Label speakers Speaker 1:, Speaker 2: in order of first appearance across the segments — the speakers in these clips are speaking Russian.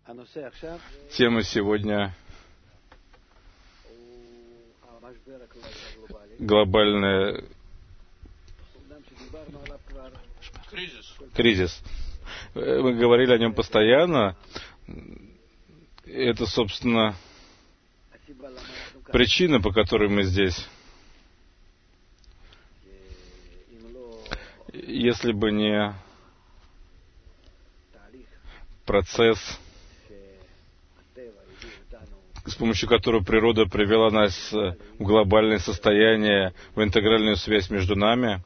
Speaker 1: Тема сегодня глобальный кризис. Мы говорили о нем постоянно. Это, собственно, причина, по которой мы здесь. Если бы не процесс, с помощью которого природа привела нас в глобальное состояние, в интегральную связь между нами,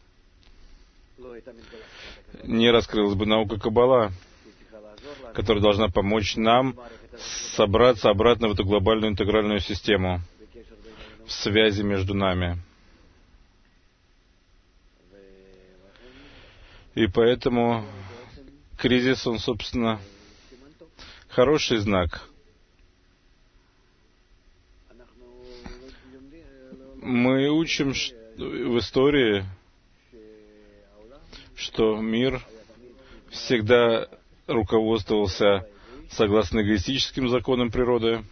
Speaker 1: не раскрылась бы наука Каббала, которая должна помочь нам собраться обратно в эту глобальную интегральную систему, в связи между нами. И поэтому кризис, он, собственно, хороший знак. Мы учим в истории, что мир всегда руководствовался согласно эгоистическим законам природы.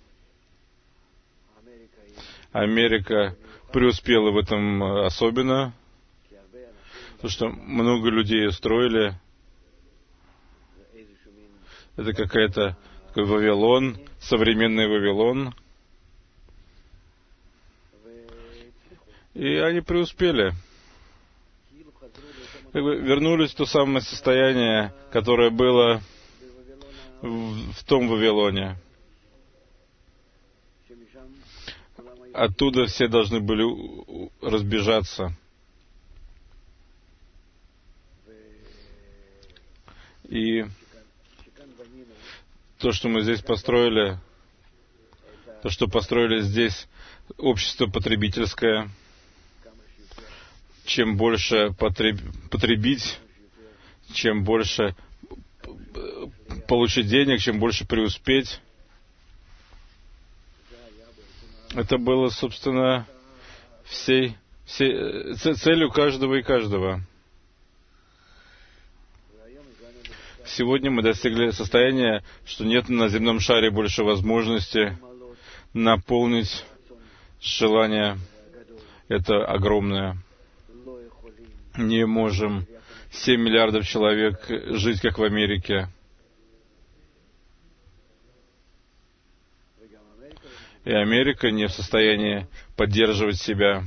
Speaker 1: Америка преуспела в этом особенно, потому что много людей устроили. Это какой-то Вавилон, современный Вавилон. И они преуспели. Вернулись в то самое состояние, которое было в том Вавилоне. Оттуда все должны были разбежаться. И то, что мы здесь построили, то, что построили здесь общество потребительское, чем больше потребить, чем больше получить денег, чем больше преуспеть. Это было, собственно, целью каждого и каждого. Сегодня мы достигли состояния, что нет на земном шаре больше возможности наполнить желание. Это огромное. Не можем 7 миллиардов человек жить, как в Америке. И Америка не в состоянии поддерживать себя.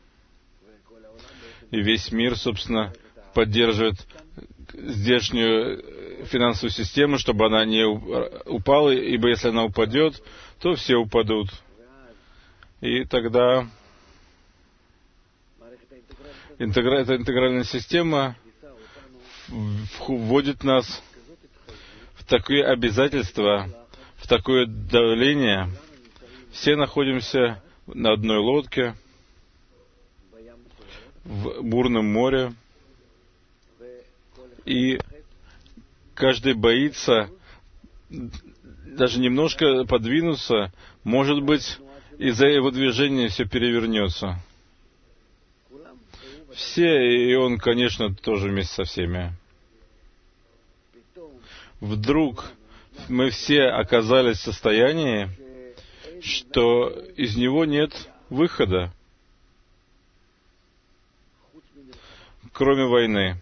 Speaker 1: И весь мир, собственно, поддерживает здешнюю финансовую систему, чтобы она не упала, ибо если она упадет, то все упадут. И тогда эта интегральная система вводит нас в такие обязательства, в такое давление. Все находимся на одной лодке в бурном море, и каждый боится даже немножко подвинуться, может быть, из-за его движения все перевернется. Все, и он, конечно, тоже вместе со всеми. Вдруг мы все оказались в состоянии, что из него нет выхода, кроме войны.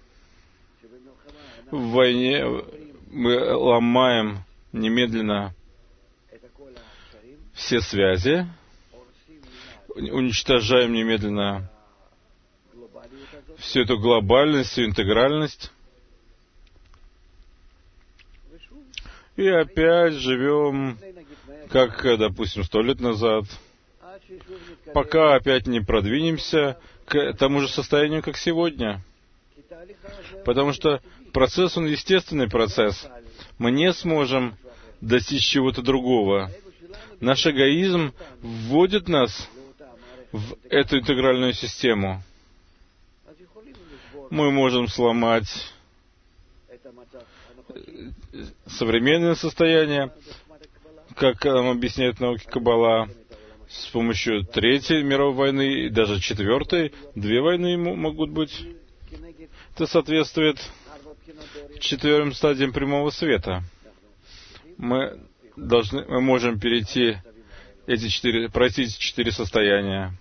Speaker 1: В войне мы ломаем немедленно все связи, уничтожаем немедленно всю эту глобальность, всю интегральность, и опять живем, как, допустим, 100 лет назад, пока опять не продвинемся к тому же состоянию, как сегодня. Потому что процесс, он естественный процесс. Мы не сможем достичь чего-то другого. Наш эгоизм вводит нас в эту интегральную систему. Мы можем сломать современное состояние, как нам объясняет науки Каббала, с помощью Третьей мировой войны и даже Четвертой. 2 войны могут быть. Это соответствует 4 стадиям прямого света. мы можем пройти эти 4 состояния.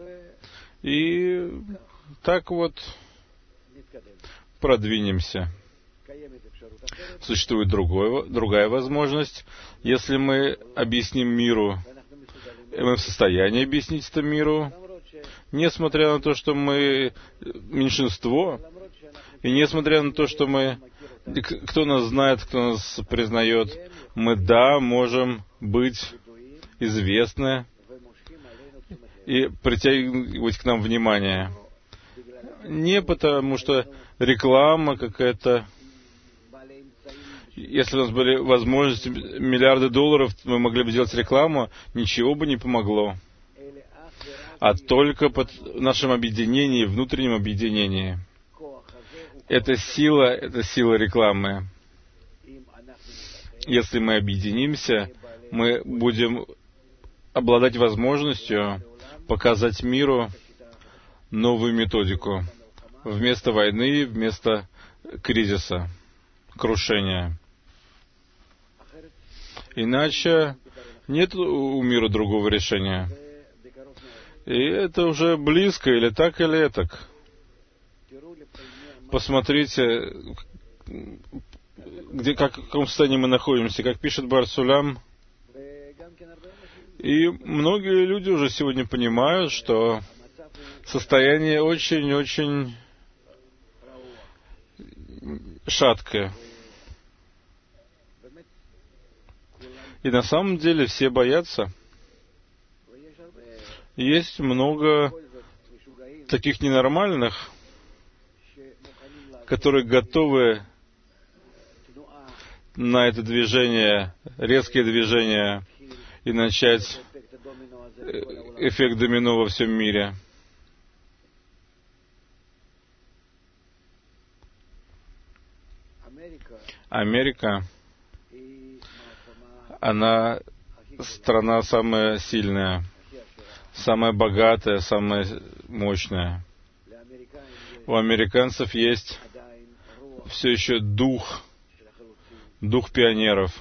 Speaker 1: И так вот продвинемся. Существует другая возможность. Если мы объясним миру, и мы в состоянии объяснить это миру, несмотря на то, что мы меньшинство, и несмотря на то, что кто нас знает, кто нас признает, мы, можем быть известны и притягивать к нам внимание. Не потому, что реклама какая-то. Если у нас были возможности, миллиарды долларов, мы могли бы делать рекламу, ничего бы не помогло. А только под нашим объединением, внутреннем объединении. Это сила рекламы. Если мы объединимся, мы будем обладать возможностью показать миру новую методику. Вместо войны, вместо кризиса, крушения. Иначе нет у мира другого решения. И это уже близко, или так, или этак. Посмотрите, в каком состоянии мы находимся, как пишет Бар-Сулам. И многие люди уже сегодня понимают, что состояние очень-очень шаткое. И на самом деле все боятся. Есть много таких ненормальных, которые готовы на это движение, резкие движения, и начать эффект домино во всем мире. Америка, она страна самая сильная, самая богатая, самая мощная. У американцев есть все еще дух пионеров,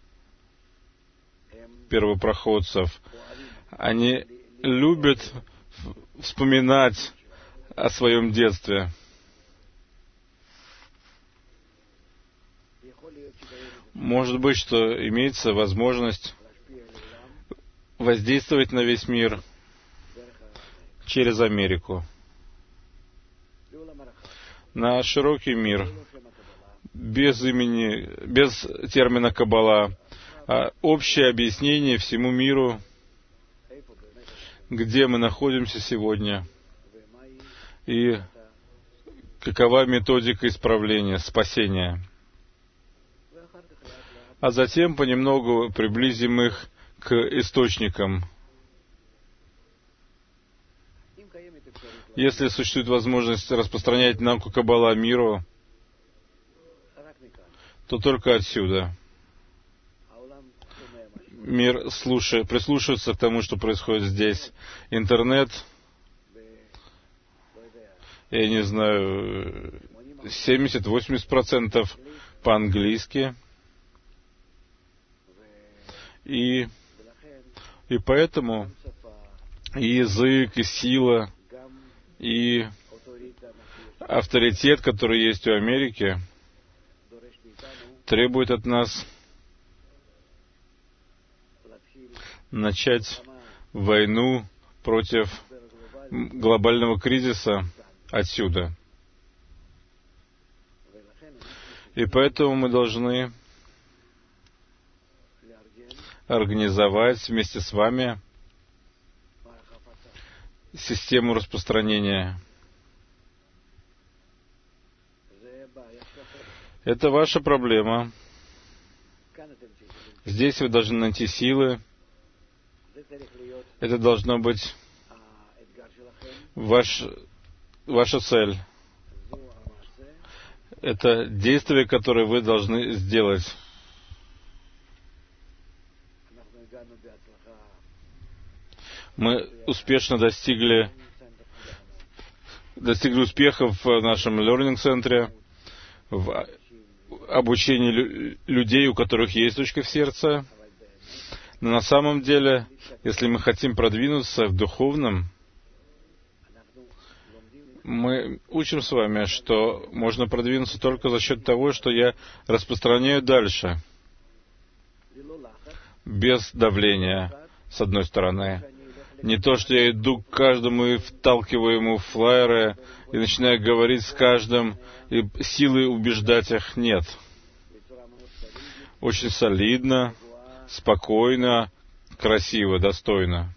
Speaker 1: первопроходцев. Они любят вспоминать о своем детстве. Может быть, что имеется возможность воздействовать на весь мир через Америку, на широкий мир, без термина Каббала, а общее объяснение всему миру, где мы находимся сегодня, и какова методика исправления, спасения. А затем понемногу приблизим их к источникам. Если существует возможность распространять науку Каббала миру, то только отсюда. Мир прислушивается к тому, что происходит здесь. Интернет, я не знаю, 70-80% по-английски. И поэтому и язык, и сила, и авторитет, который есть у Америки, требует от нас начать войну против глобального кризиса отсюда. И поэтому мы должны организовать вместе с вами систему распространения. Это ваша проблема. Здесь вы должны найти силы. Это должно быть ваша цель. Это действие, которое вы должны сделать. Мы успешно достигли успехов в нашем learning центре, в обучении людей, у которых есть точка в сердце. Но на самом деле, если мы хотим продвинуться в духовном, мы учим с вами, что можно продвинуться только за счет того, что я распространяю дальше, без давления, с одной стороны. Не то, что я иду к каждому и вталкиваю ему флаеры и начинаю говорить с каждым и силой убеждать их. Нет. Очень солидно, спокойно, красиво, достойно.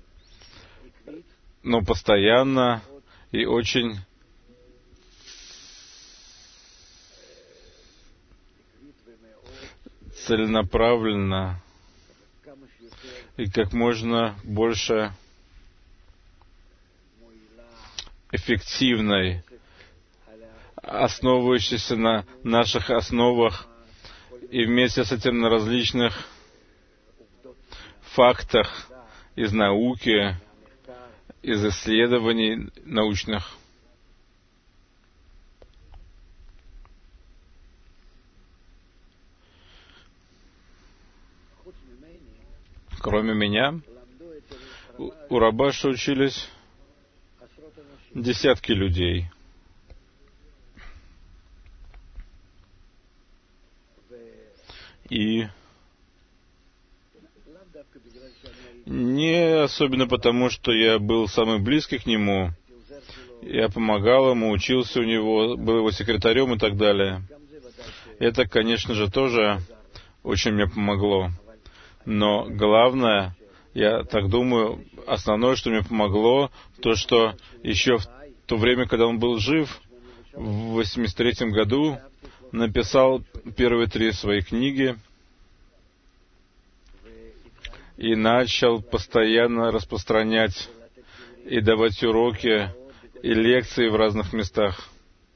Speaker 1: Но постоянно и очень целенаправленно и как можно больше эффективной, основывающейся на наших основах и вместе с этим на различных фактах из науки, из исследований научных. Кроме меня, у Рабаша учились десятки людей. И не особенно потому, что я был самый близкий к нему, я помогал ему, учился у него, был его секретарем и так далее. Это, конечно же, тоже очень мне помогло. Но главное, я так думаю, основное, что мне помогло, то, что еще в то время, когда он был жив, в 1983 году, написал первые 3 свои книги и начал постоянно распространять и давать уроки и лекции в разных местах.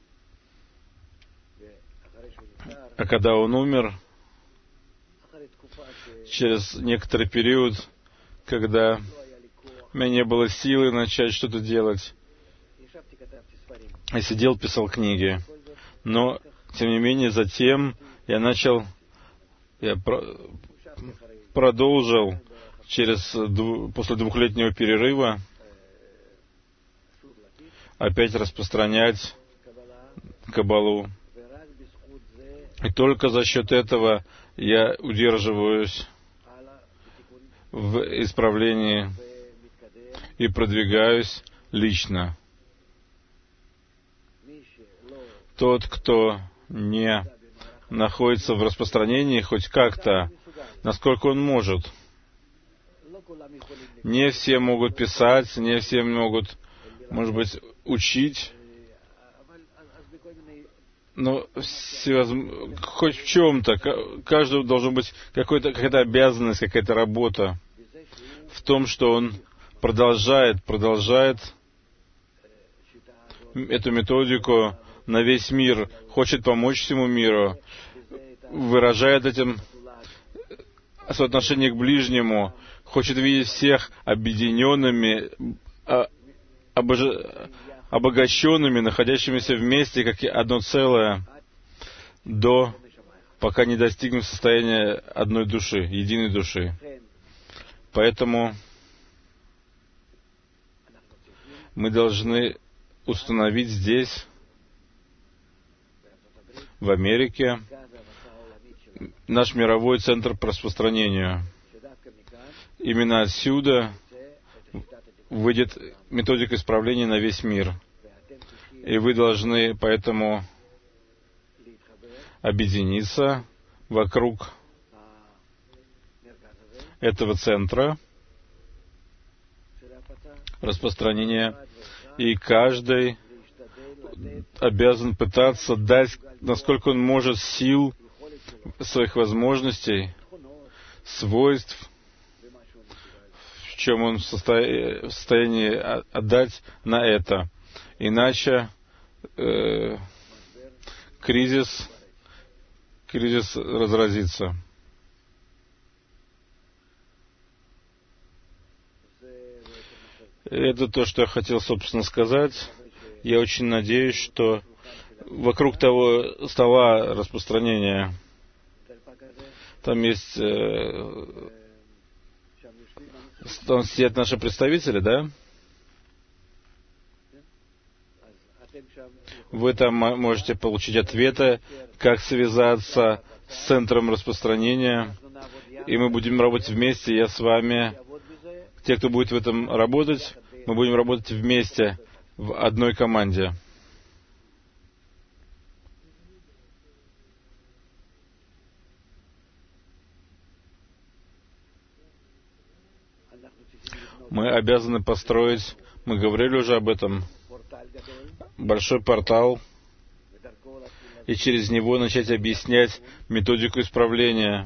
Speaker 1: А когда он умер, через некоторый период, когда у меня не было силы начать что-то делать, я сидел, писал книги. Но, тем не менее, затем я продолжил после 2-летнего перерыва опять распространять Каббалу. И только за счет этого я удерживаюсь в исправлении и продвигаюсь лично. Тот, кто не находится в распространении хоть как-то, насколько он может. Не все могут писать, не все могут, может быть, учить, но хоть в чем-то, каждому должна быть какая-то обязанность, какая-то работа в том, что он продолжает эту методику на весь мир, хочет помочь всему миру, выражает этим соотношение к ближнему, хочет видеть всех объединенными, обогащенными, находящимися вместе, как одно целое, пока не достигнем состояния одной души, единой души. Поэтому мы должны установить здесь, в Америке, наш мировой центр по распространению. Именно отсюда выйдет методика исправления на весь мир. И вы должны поэтому объединиться вокруг этого центра распространения, и каждый обязан пытаться дать, насколько он может, сил, своих возможностей, свойств, в чем он в состоянии отдать на это. Иначе кризис разразится. Это то, что я хотел, собственно, сказать. Я очень надеюсь, что вокруг того стола распространения, там есть, там сидят наши представители, да? Вы там можете получить ответы, как связаться с центром распространения, и мы будем работать вместе, я с вами. Те, кто будет в этом работать, мы будем работать вместе, в одной команде. Мы обязаны построить, мы говорили уже об этом, большой портал, и через него начать объяснять методику исправления.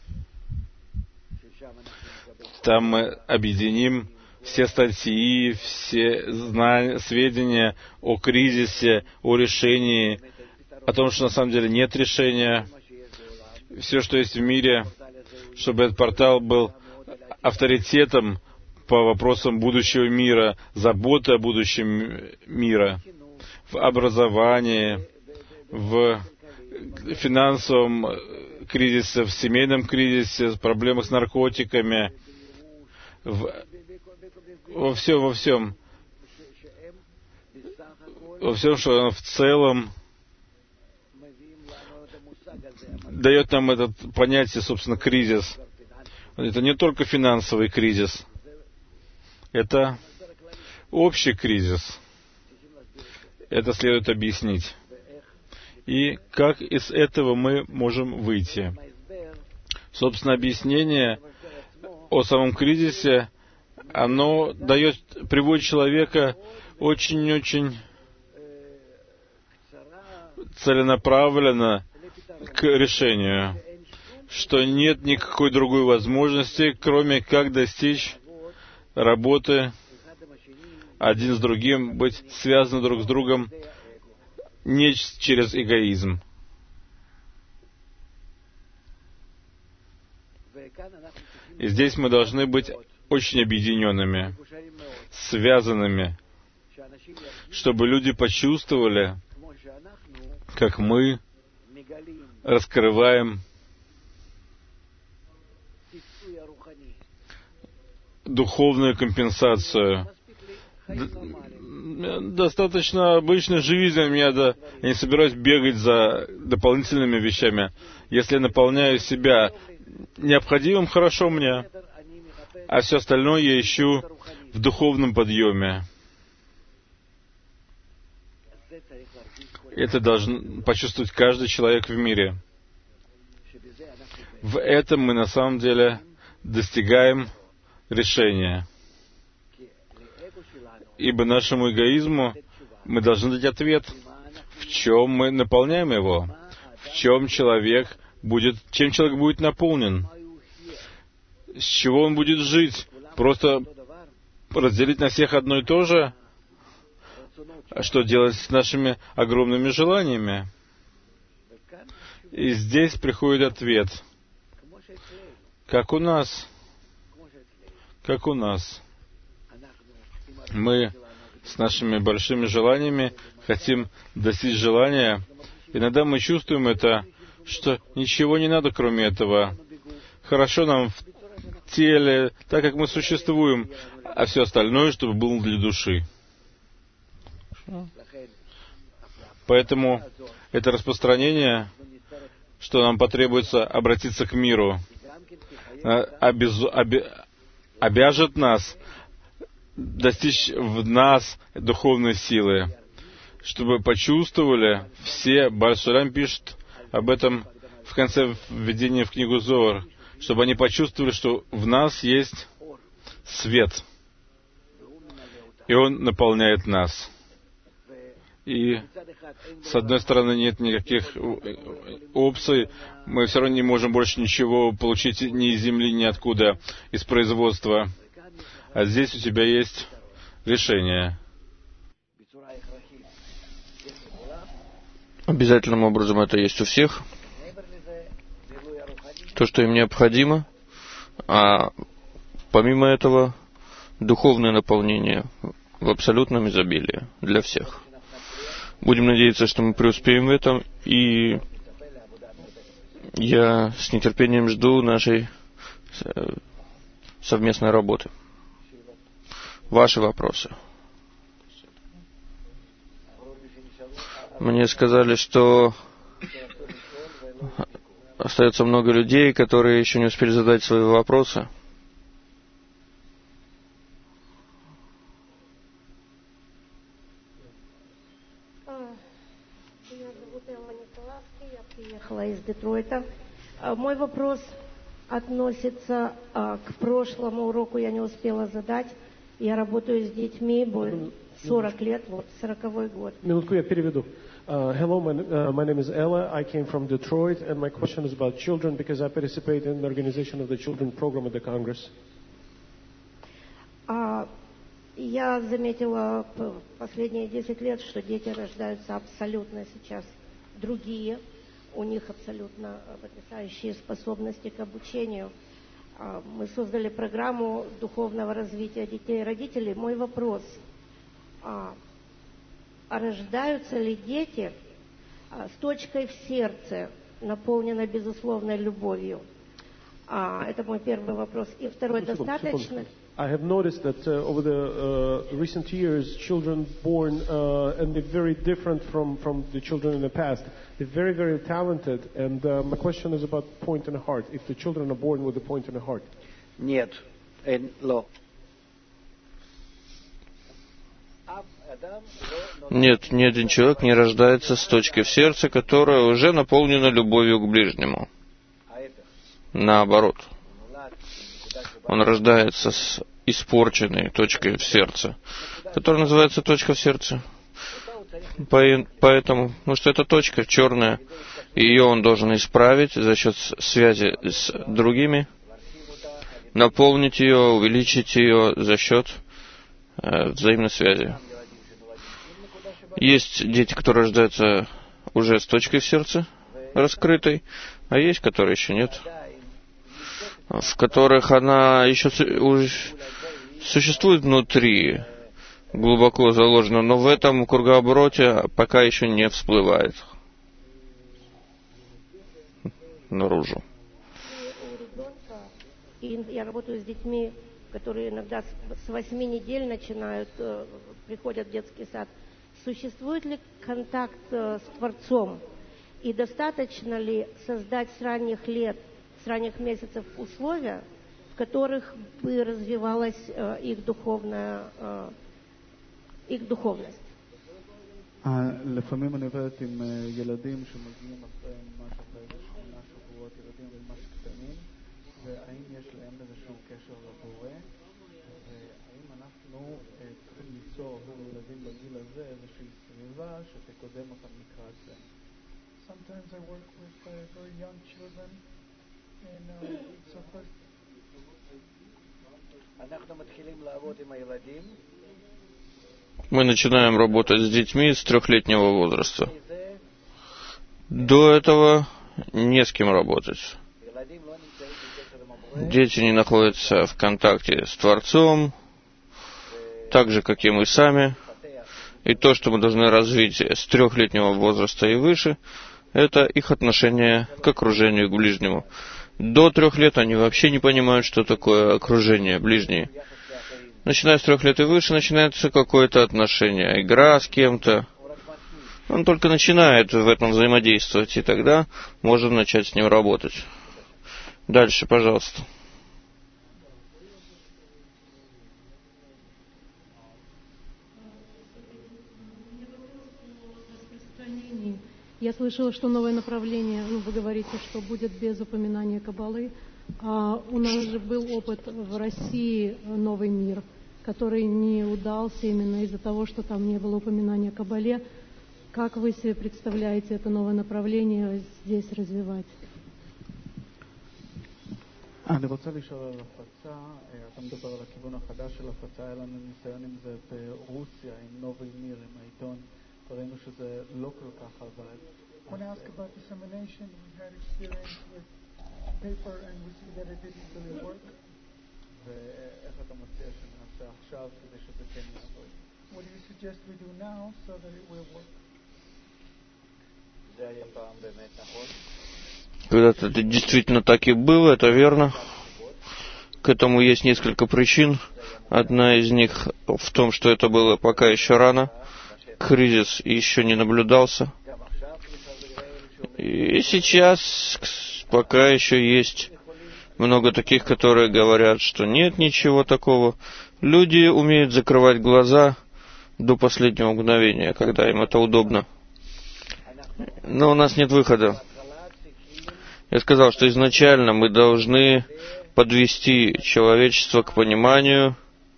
Speaker 1: Там мы объединим все статьи, все знания, сведения о кризисе, о решении, о том, что на самом деле нет решения. Все, что есть в мире, чтобы этот портал был авторитетом по вопросам будущего мира, заботы о будущем мира, в образовании, в финансовом кризисе, в семейном кризисе, в проблемах с наркотиками, во всем, что в целом дает нам это понятие, собственно, кризис. Это не только финансовый кризис, это общий кризис. Это следует объяснить. И как из этого мы можем выйти? Собственно, объяснение о самом кризисе, оно приводит человека очень-очень целенаправленно к решению, что нет никакой другой возможности, кроме как достичь работы один с другим, быть связаны друг с другом не через эгоизм. И здесь мы должны быть очень объединенными, связанными, чтобы люди почувствовали, как мы раскрываем духовную компенсацию. Достаточно обычной жизнью я не собираюсь бегать за дополнительными вещами. Если я наполняю себя необходимым, хорошо мне, а все остальное я ищу в духовном подъеме. Это должен почувствовать каждый человек в мире. В этом мы на самом деле достигаем решения. Ибо нашему эгоизму мы должны дать ответ, в чем мы наполняем его, чем человек будет наполнен, с чего он будет жить. Просто разделить на всех одно и то же? А что делать с нашими огромными желаниями? И здесь приходит ответ. Как у нас. Мы с нашими большими желаниями хотим достичь желания. Иногда мы чувствуем это, что ничего не надо, кроме этого. Хорошо нам в теле, так как мы существуем, а все остальное, чтобы было для души. Поэтому это распространение, что нам потребуется обратиться к миру, обяжет нас достичь в нас духовной силы, чтобы почувствовали все, Бальшарам пишет об этом в конце введения в книгу Зоар, чтобы они почувствовали, что в нас есть свет, и он наполняет нас. И, с одной стороны, нет никаких опций, мы все равно не можем больше ничего получить ни из земли, ни откуда, из производства. А здесь у тебя есть решение.
Speaker 2: Обязательным образом это есть у всех. То, что им необходимо. А помимо этого, духовное наполнение в абсолютном изобилии для всех. Будем надеяться, что мы преуспеем в этом, и я с нетерпением жду нашей совместной работы. Ваши вопросы. Мне сказали, что остается много людей, которые еще не успели задать свои вопросы.
Speaker 3: Меня зовут Элла Николаевский, я приехала из Детройта. Мой вопрос относится к прошлому уроку, я не успела задать. Я работаю с детьми 40 лет, вот 40-й год.
Speaker 4: Минутку, я переведу. Hello, my name is Ella. I came from Detroit, and my question is about children because I participate in the organization of the children program at the Congress.
Speaker 3: Я заметила последние 10 лет, что дети рождаются абсолютно сейчас другие. У них абсолютно потрясающие способности к обучению. Мы создали программу духовного развития детей и родителей. Мой вопрос. Рождаются ли дети с точкой в сердце, наполненной безусловной любовью? Это мой первый вопрос. И второй, достаточно...
Speaker 4: I have noticed that over the recent years, children born, and they're very different from the children in the past. They're very, very talented. And my question is about point in the heart. If the children are born with a point in the heart.
Speaker 5: Нет.
Speaker 2: Нет, ни один человек не рождается с точкой в сердце, которая уже наполнена любовью к ближнему. Наоборот. Он рождается с испорченной точкой в сердце, которая называется точка в сердце. Поэтому, потому что эта точка черная, и ее он должен исправить за счет связи с другими, наполнить ее, увеличить ее за счет взаимной связи. Есть дети, которые рождаются уже с точкой в сердце раскрытой, а есть, которые еще нет, в которых она еще существует внутри, глубоко заложена, но в этом кругообороте пока еще не всплывает наружу.
Speaker 3: Я работаю с детьми, которые иногда с 8 недель начинают, приходят в детский сад. Существует ли контакт с Творцом? И достаточно ли создать с ранних лет, с ранних месяцев условия, в которых бы развивалась их духовность?
Speaker 6: לפעמים אני עובדת עם ילדים שמגיעים אחרי משהו 8 שבועות, ילדים ממש קטנים, והאם יש להם איזשהו קשר לבורא, והאם אנחנו צריכים ליצור עבור ילדים בגיל הזה איזושהי סביבה שתקודם אותם לקראת זה. Sometimes I work with very young children and so forth.
Speaker 5: אנחנו מתחילים לעבוד עם הילדים.
Speaker 2: Мы начинаем работать с детьми с 3-летнего возраста. До этого не с кем работать. Дети не находятся в контакте с Творцом, так же, как и мы сами. И то, что мы должны развить с 3-летнего возраста и выше, это их отношение к окружению, к ближнему. До 3 лет они вообще не понимают, что такое окружение, ближние. Начиная с 3 лет и выше, начинается какое-то отношение, игра с кем-то. Он только начинает в этом взаимодействовать, и тогда можно начать с ним работать. Дальше, пожалуйста.
Speaker 7: Я слышала, что новое направление, вы говорите, что будет без упоминания Каббалы. У нас же был опыт в России «Новый мир», который не удался именно из-за того, что там не было упоминания о Каббале. Как вы себе представляете это новое направление здесь развивать?
Speaker 6: אני רוצה לשאול על הפצה, אתה מדבר על הכיוון החדש של הפצה, היה לנו ניסיון עם זה ברוסיה, עם נובי מיר, עם העיתון, וראינו שזה לא כל כך עבד. I want to ask about dissemination. We had experience with paper and we see that it didn't really work. ואיך אתה מציע שנעשה עכשיו כדי שזה כן יעבוד? What do you suggest we do now so that it will work?
Speaker 2: Когда-то это действительно так и было, это верно. К этому есть несколько причин. Одна из них в том, что это было пока еще рано. Кризис еще не наблюдался. И сейчас пока еще есть много таких, которые говорят, что нет ничего такого. Люди умеют закрывать глаза до последнего мгновения, когда им это удобно. Но у нас нет выхода. Я сказал, что изначально мы должны подвести человечество к пониманию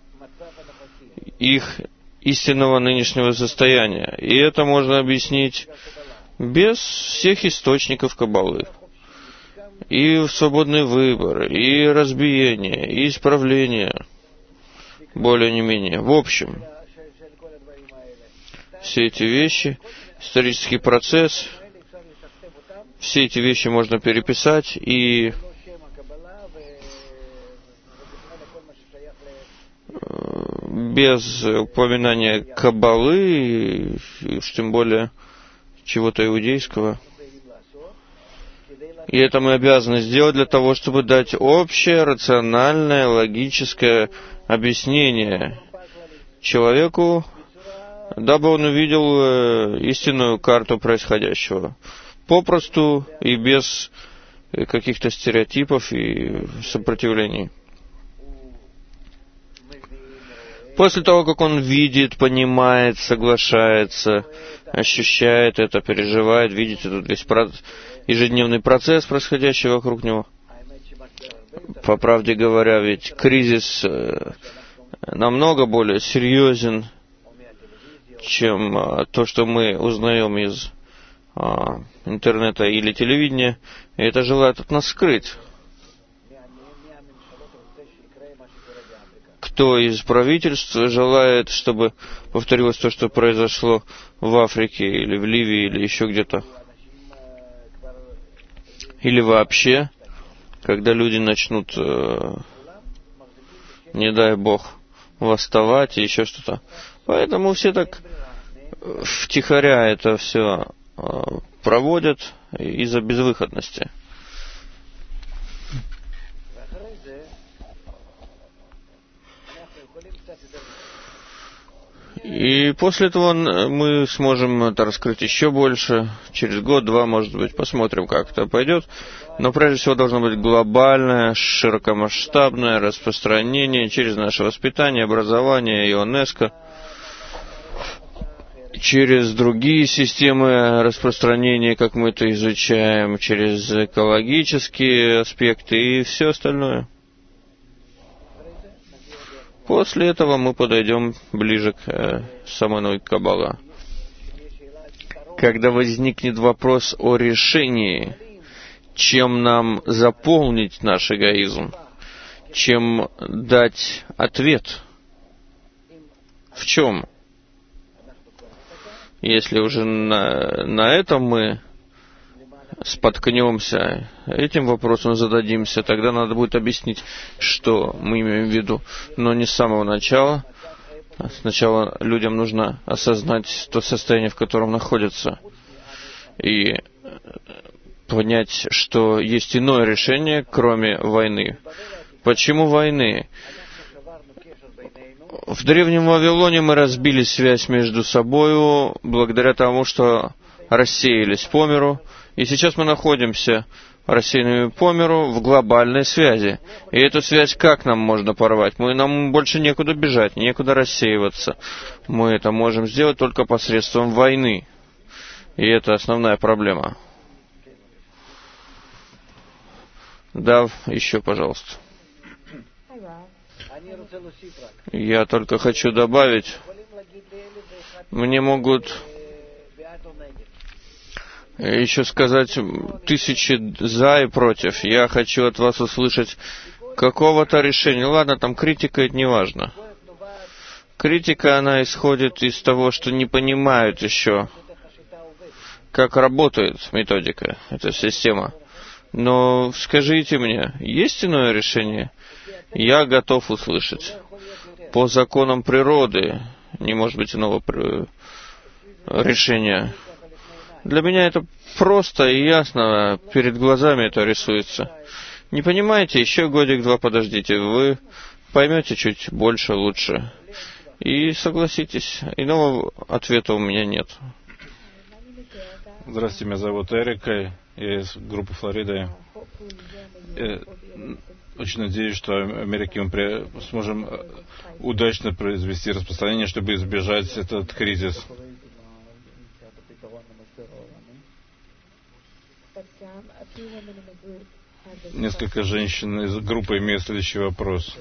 Speaker 2: их истинного нынешнего состояния. И это можно объяснить без всех источников Каббалы. И свободный выбор, и разбиение, и исправление, более не менее. В общем, все эти вещи, исторический процесс, все эти вещи можно переписать, и без упоминания Каббалы, и уж тем более чего-то иудейского. И это мы обязаны сделать для того, чтобы дать общее, рациональное, логическое объяснение человеку, дабы он увидел истинную карту происходящего. Попросту и без каких-то стереотипов и сопротивлений. После того, как он видит, понимает, соглашается, ощущает это, переживает, видит этот весь ежедневный процесс, происходящий вокруг него. По правде говоря, ведь кризис намного более серьезен, чем то, что мы узнаем из интернета или телевидения, и это желает от нас скрыть. Кто из правительства желает, чтобы повторилось то, что произошло в Африке, или в Ливии, или еще где-то? Или вообще, когда люди начнут, не дай Бог, восставать и еще что-то. Поэтому все так втихаря это все проводят из-за безвыходности. И после этого мы сможем это раскрыть еще больше. Через год-два, может быть, посмотрим, как это пойдет. Но прежде всего должно быть глобальное, широкомасштабное распространение через наше воспитание, образование, ЮНЕСКО, через другие системы распространения, как мы это изучаем, через экологические аспекты и все остальное. После этого мы подойдем ближе к самой новой Каббале. Когда возникнет вопрос о решении, чем нам заполнить наш эгоизм, чем дать ответ, в чем? Если уже на этом мы споткнемся, этим вопросом зададимся, тогда надо будет объяснить, что мы имеем в виду. Но не с самого начала. Сначала людям нужно осознать то состояние, в котором находятся, и понять, что есть иное решение, кроме войны. Почему войны? В Древнем Вавилоне мы разбили связь между собою благодаря тому, что рассеялись по миру. И сейчас мы находимся рассеянными по миру в глобальной связи. И эту связь как нам можно порвать? Нам больше некуда бежать, некуда рассеиваться. Мы это можем сделать только посредством войны. И это основная проблема. Да, еще, пожалуйста. Я только хочу добавить, мне могут еще сказать тысячи за и против. Я хочу от вас услышать какого-то решения. Ладно, там критика, это не важно. Критика, она исходит из того, что не понимают еще, как работает методика, эта система. Но скажите мне, есть иное решение? Я готов услышать. По законам природы не может быть иного решения. Для меня это просто и ясно, перед глазами это рисуется. Не понимаете, еще годик-два подождите, вы поймете чуть больше, лучше. И согласитесь. Иного ответа у меня нет.
Speaker 1: Здравствуйте, меня зовут Эрика, я из группы Флорида. Очень надеюсь, что в Америке мы сможем удачно произвести распространение, чтобы избежать этот кризис. Несколько женщин из группы имеют следующий вопрос.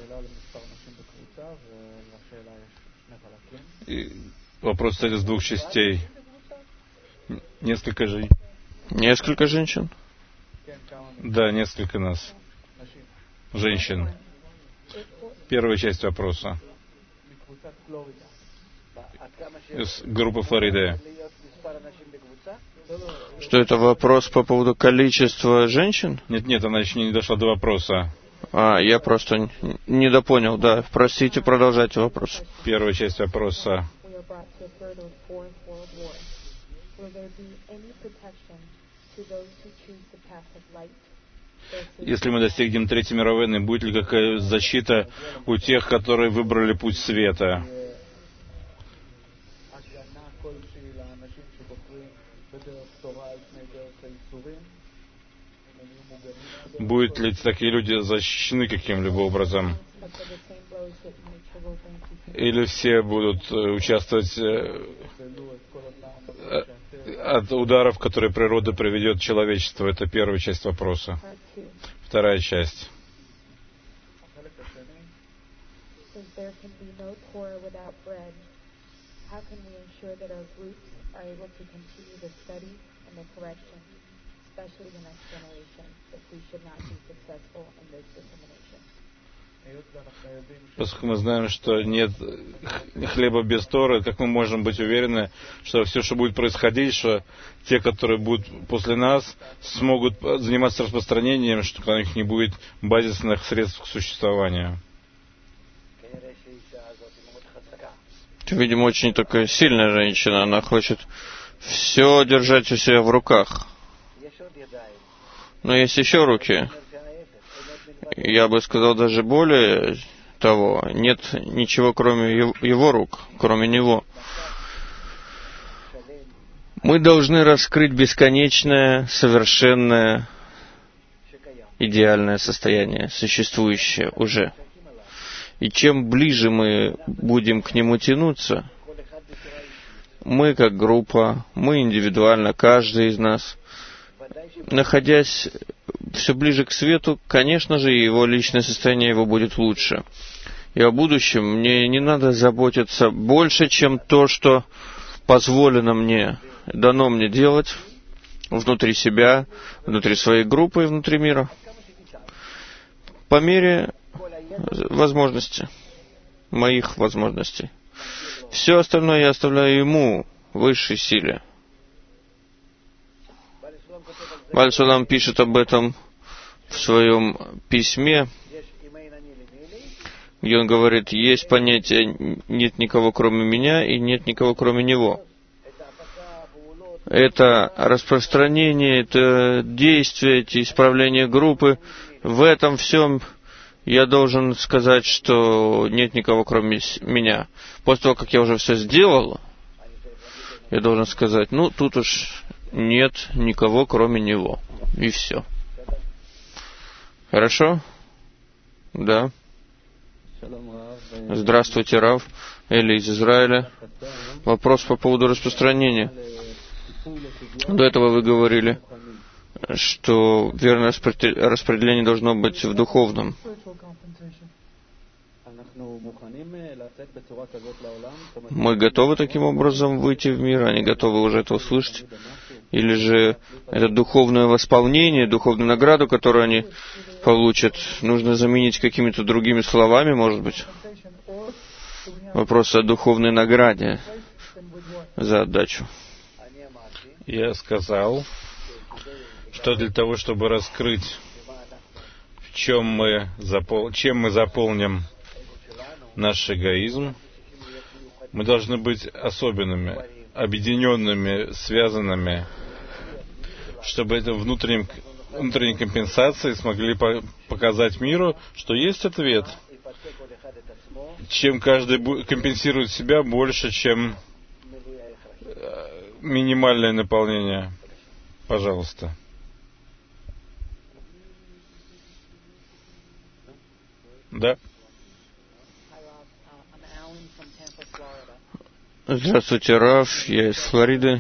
Speaker 1: И вопрос состоит из двух частей. Несколько женщин.
Speaker 2: Несколько женщин?
Speaker 1: Да, несколько нас. Женщин. Первая часть вопроса. Из группы Флорида.
Speaker 2: Что это вопрос по поводу количества женщин?
Speaker 1: Нет, она еще не дошла до вопроса.
Speaker 2: Я просто недопонял, да. Простите, продолжайте вопрос.
Speaker 1: Первая часть вопроса. Если мы достигнем Третьей мировой войны, будет ли какая защита у тех, которые выбрали путь света? Будут ли такие люди защищены каким-либо образом? Или все будут участвовать от ударов, которые природа приведет человечество? Это первая часть вопроса. Вторая часть. Поскольку мы знаем, что нет хлеба без Торы, как мы можем быть уверены, что все, что будет происходить, что те, которые будут после нас, смогут заниматься распространением, что у них не будет базисных средств к существованию?
Speaker 2: Видимо, очень такая сильная женщина. Она хочет все держать у себя в руках. Но есть еще руки. Я бы сказал даже более того, нет ничего кроме его рук, кроме него. Мы должны раскрыть бесконечное, совершенное, идеальное состояние, существующее уже. И чем ближе мы будем к нему тянуться, мы как группа, мы индивидуально, каждый из нас, находясь все ближе к свету, конечно же, его личное состояние его будет лучше. И о будущем мне не надо заботиться больше, чем то, что позволено мне, дано мне делать внутри себя, внутри своей группы и внутри мира. По мере возможности, моих возможностей. Все остальное я оставляю ему, высшей силе. Баль Сулам пишет об этом в своем письме, где он говорит, есть понятие «нет никого кроме меня» и «нет никого кроме него». Это распространение, это действие, эти исправления группы. В этом всем я должен сказать, что нет никого кроме меня. После того, как я уже все сделал, я должен сказать, тут уж нет никого кроме него. И все. Хорошо? Да. Здравствуйте, Рав. Эли из Израиля. Вопрос по поводу распространения. До этого вы говорили, что верное распределение должно быть в духовном. Мы готовы таким образом выйти в мир? Они готовы уже это услышать? Или же это духовное восполнение, духовную награду, которую они получат, нужно заменить какими-то другими словами, может быть? Вопрос о духовной награде за отдачу.
Speaker 1: Я сказал, что для того, чтобы раскрыть, чем мы заполним наш эгоизм, мы должны быть особенными, объединенными, связанными чтобы это внутренней компенсацией смогли показать миру, что есть ответ. Чем каждый компенсирует себя больше, чем минимальное наполнение. Пожалуйста. Да.
Speaker 2: Здравствуйте, Раф, я из Флориды.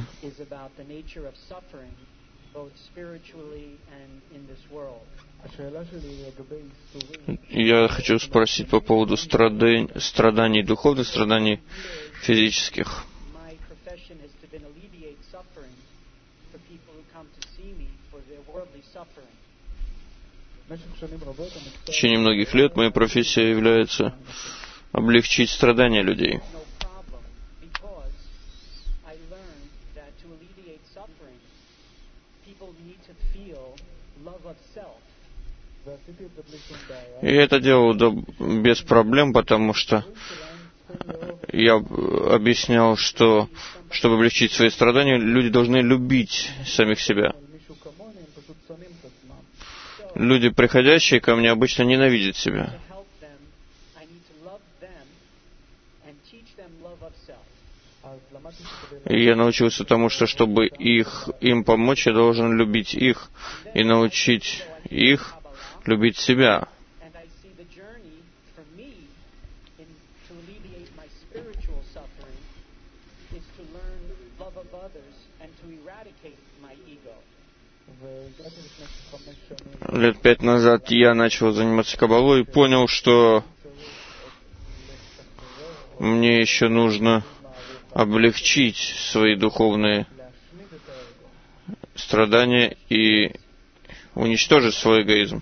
Speaker 2: Я хочу спросить по поводу страданий духовных, страданий физических. В течение многих лет моя профессия является облегчить страдания людей. И это делал без проблем, потому что я объяснял, что чтобы облегчить свои страдания, люди должны любить самих себя. Люди, приходящие ко мне, обычно ненавидят себя. И я научился тому, что чтобы им помочь, я должен любить их и научить их любить себя. Лет 5 назад я начал заниматься каббалой и понял, что мне еще нужно облегчить свои духовные страдания и уничтожить свой эгоизм.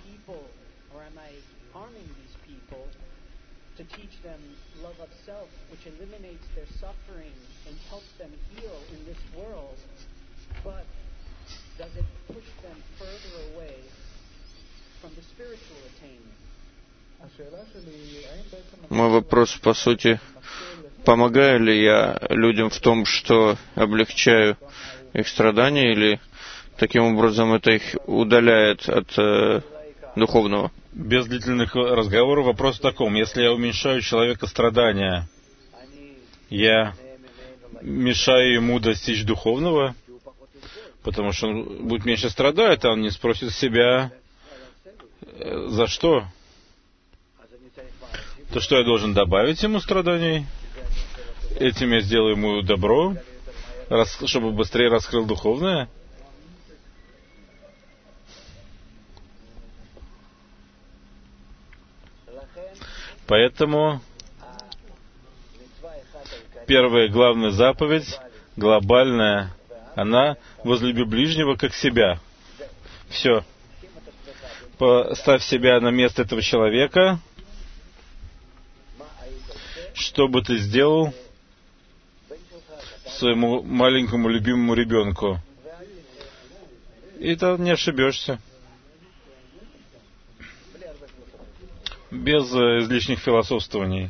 Speaker 2: Мой вопрос, по сути, помогаю ли я людям в том, что облегчаю их страдания, или таким образом это их удаляет от духовного?
Speaker 1: Без длительных разговоров вопрос в таком. Если я уменьшаю человека страдания, я мешаю ему достичь духовного, потому что он будет меньше страдать, а он не спросит себя, за что? То что я должен добавить ему страданий? Этим я сделаю ему добро, чтобы быстрее раскрыл духовное? Поэтому первая главная заповедь, глобальная, она возлюби ближнего как себя. Все. Поставь себя на место этого человека. Что бы ты сделал своему маленькому любимому ребенку? И ты не ошибешься. Без излишних философствований.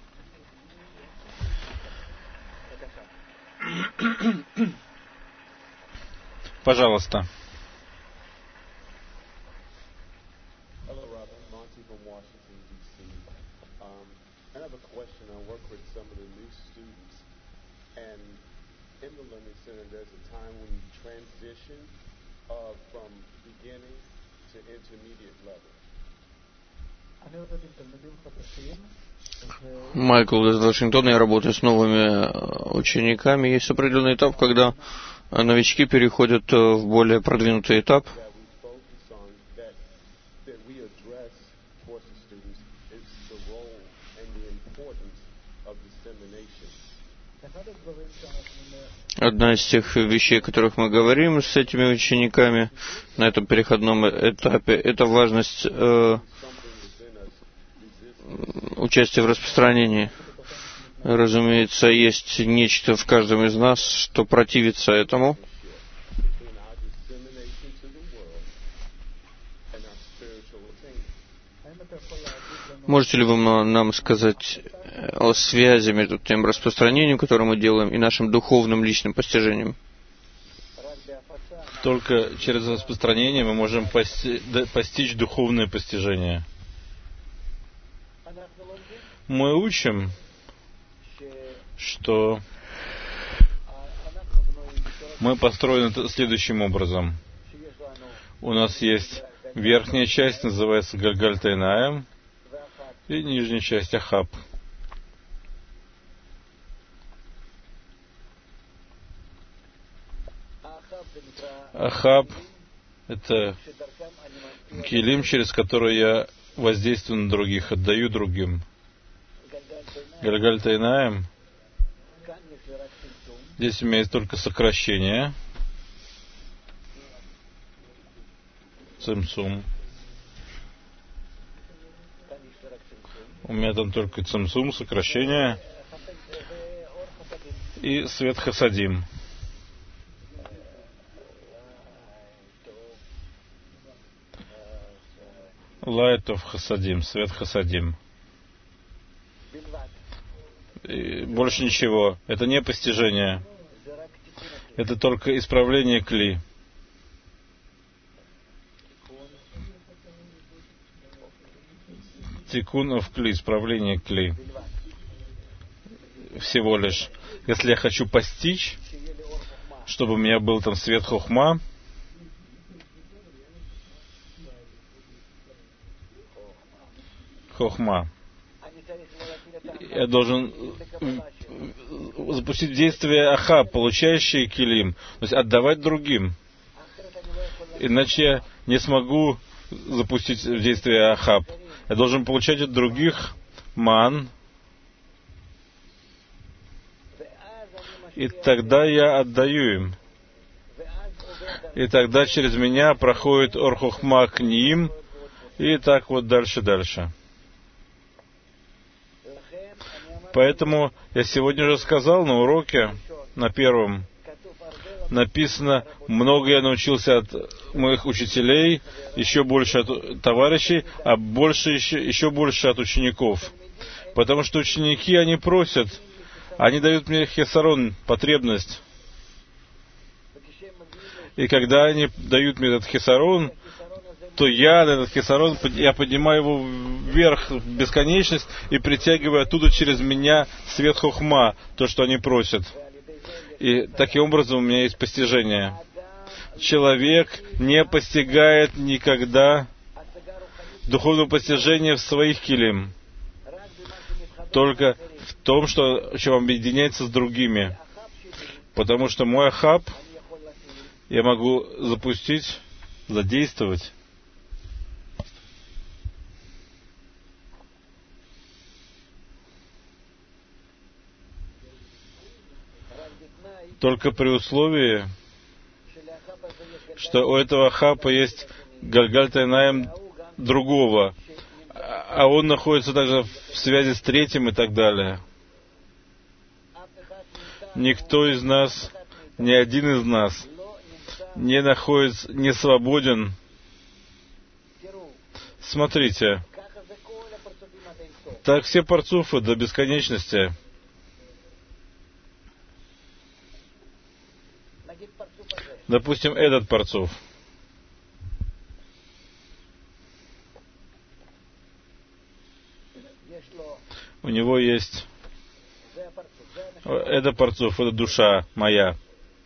Speaker 1: Пожалуйста.
Speaker 2: Майкл из Вашингтона, я работаю с новыми учениками. Есть определенный этап, когда новички переходят в более продвинутый этап. Одна из тех вещей, о которых мы говорим с этими учениками на этом переходном этапе, это важность участия в распространении. Разумеется, есть нечто в каждом из нас, что противится этому. Можете ли вы нам сказать о связи между тем распространением, которое мы делаем, и нашим духовным личным постижением?
Speaker 1: Только через распространение мы можем постичь духовное постижение. Мы учим, что мы построены следующим образом. У нас есть верхняя часть, называется Гальгальта Эйнаим, и нижняя часть Ахаб. Ахаб — это килим, через который я воздействую на других, отдаю другим. Гальгальта Эйнаим, здесь у меня есть только сокращение. Цимцум. У меня там только цимцум, сокращение. И свет хасадим. Light of Хасадим, свет Хасадим. И больше ничего. Это не постижение. Это только исправление кли. Тикун of кли, исправление кли. Всего лишь. Если я хочу постичь, чтобы у меня был там свет хохма, я должен запустить в действие Ахаб, получающий килим, то есть отдавать другим. Иначе я не смогу запустить в действие Ахаб. Я должен получать от других ман, и тогда я отдаю им. И тогда через меня проходит Ор-Хохма к ним, и так вот дальше. Поэтому я сегодня уже сказал на уроке, на первом, написано, много я научился от моих учителей, еще больше от товарищей, а еще больше от учеников. Потому что ученики, они просят, они дают мне хесарон, потребность. И когда они дают мне этот хесарон, то я, этот хесарон, я поднимаю его вверх в бесконечность и притягиваю оттуда через меня свет хохма, то, что они просят. И таким образом у меня есть постижение. Человек не постигает никогда духовного постижения в своих килим. Только в том, что чем объединяется с другими. Потому что мой ахаб я могу запустить, задействовать. Только при условии, что у этого ахапа есть Гальгальта Эйнаим другого, а он находится также в связи с третьим и так далее. Никто из нас, ни один из нас не находится, не свободен. Смотрите, так все парцуфы до бесконечности. Допустим, этот парцуф. У него есть... Это парцуф, это душа моя.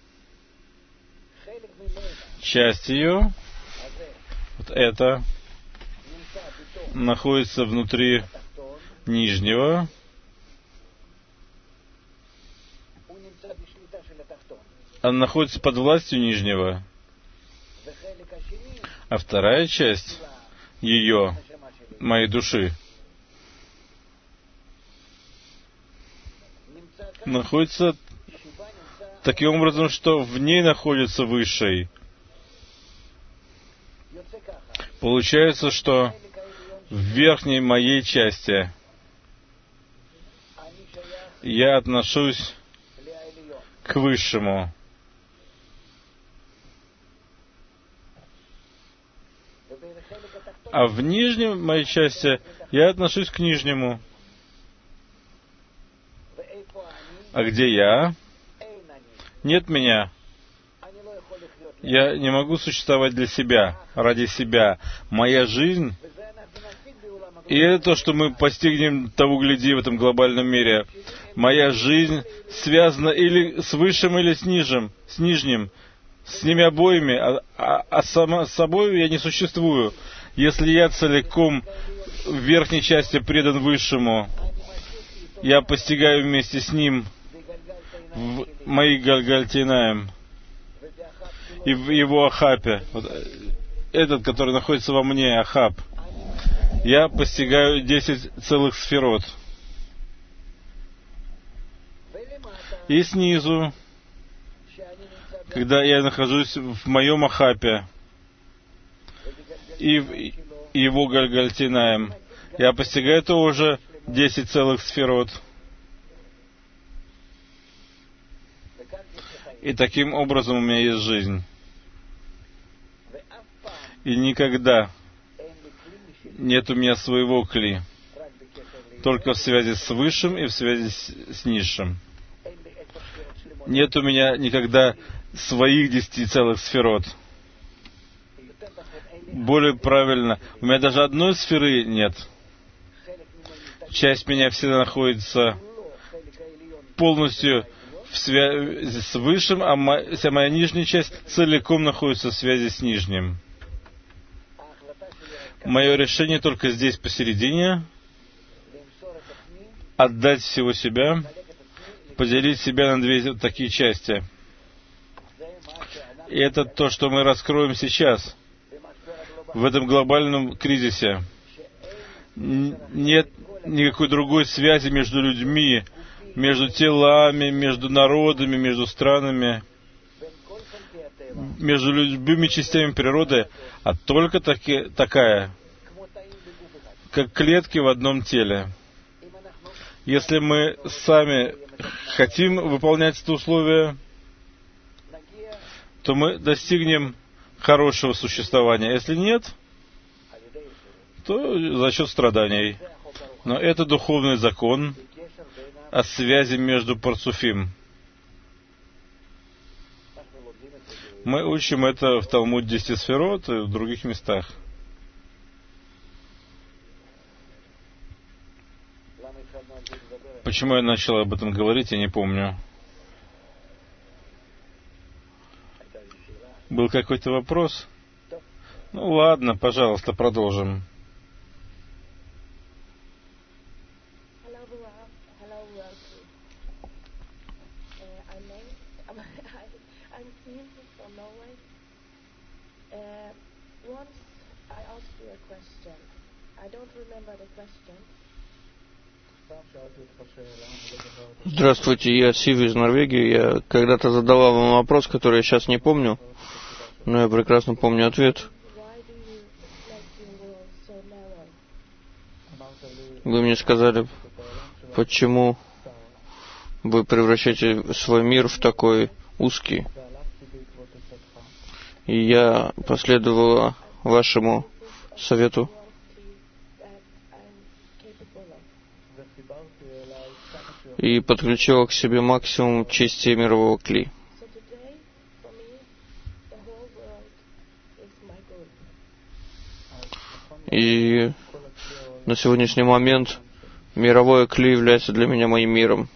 Speaker 1: Часть ее, вот это, находится внутри нижнего. Она находится под властью нижнего. А вторая часть ее, моей души, находится таким образом, что в ней находится высший. Получается, что в верхней моей части я отношусь к высшему. А в нижней моей части я отношусь к нижнему. А где я? Нет меня. Я не могу существовать для себя, ради себя. Моя жизнь, и это то, что мы постигнем того гляди в этом глобальном мире. Моя жизнь связана или с высшим, или с нижним, с ними обоими, а сама собой я не существую. Если я целиком в верхней части предан высшему, я постигаю вместе с ним в моих Гальгальтинаем и в его Ахапе, вот этот, который находится во мне, Ахап, я постигаю 10 целых сферот. И снизу, когда я нахожусь в моем Ахапе и в его Гальгальтинаем, я постигаю тоже 10 целых сферот. И таким образом у меня есть жизнь. И никогда нет у меня своего кли. Только в связи с высшим и в связи с низшим. Нет у меня никогда своих 10 целых сферот. Более правильно, у меня даже одной сферы нет. Часть меня всегда находится полностью в связи с высшим, а вся моя нижняя часть целиком находится в связи с нижним. Мое решение только здесь, посередине, отдать всего себя, поделить себя на две такие части. И это то, что мы раскроем сейчас, в этом глобальном кризисе. Нет никакой другой связи между людьми, между телами, между народами, между странами, между любыми частями природы, а только такая, как клетки в одном теле. Если мы сами хотим выполнять это условие, то мы достигнем хорошего существования. Если нет, то за счет страданий. Но это духовный закон о связи между парцуфим. Мы учим это в Талмуд 10 сферот и в других местах. Почему я начал об этом говорить, я не помню. Был какой-то вопрос? Ну ладно, пожалуйста, продолжим.
Speaker 2: Здравствуйте, я Сиви из Норвегии. Я когда-то задавал вам вопрос, который я сейчас не помню, но я прекрасно помню ответ. Вы мне сказали, почему вы превращаете свой мир в такой узкий. И я последовала вашему совету. И подключила к себе максимум частей мирового кли. И на сегодняшний момент мировое кли является для меня моим миром.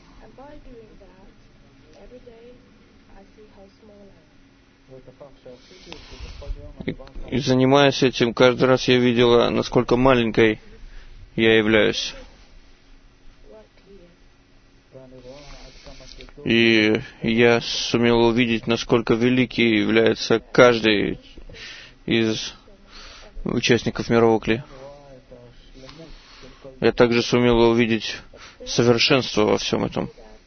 Speaker 2: И занимаясь этим, каждый раз я видела, насколько маленькой я являюсь. И я сумел увидеть, насколько великий является каждый из участников мирового кли. Я также сумел увидеть совершенство во всем этом.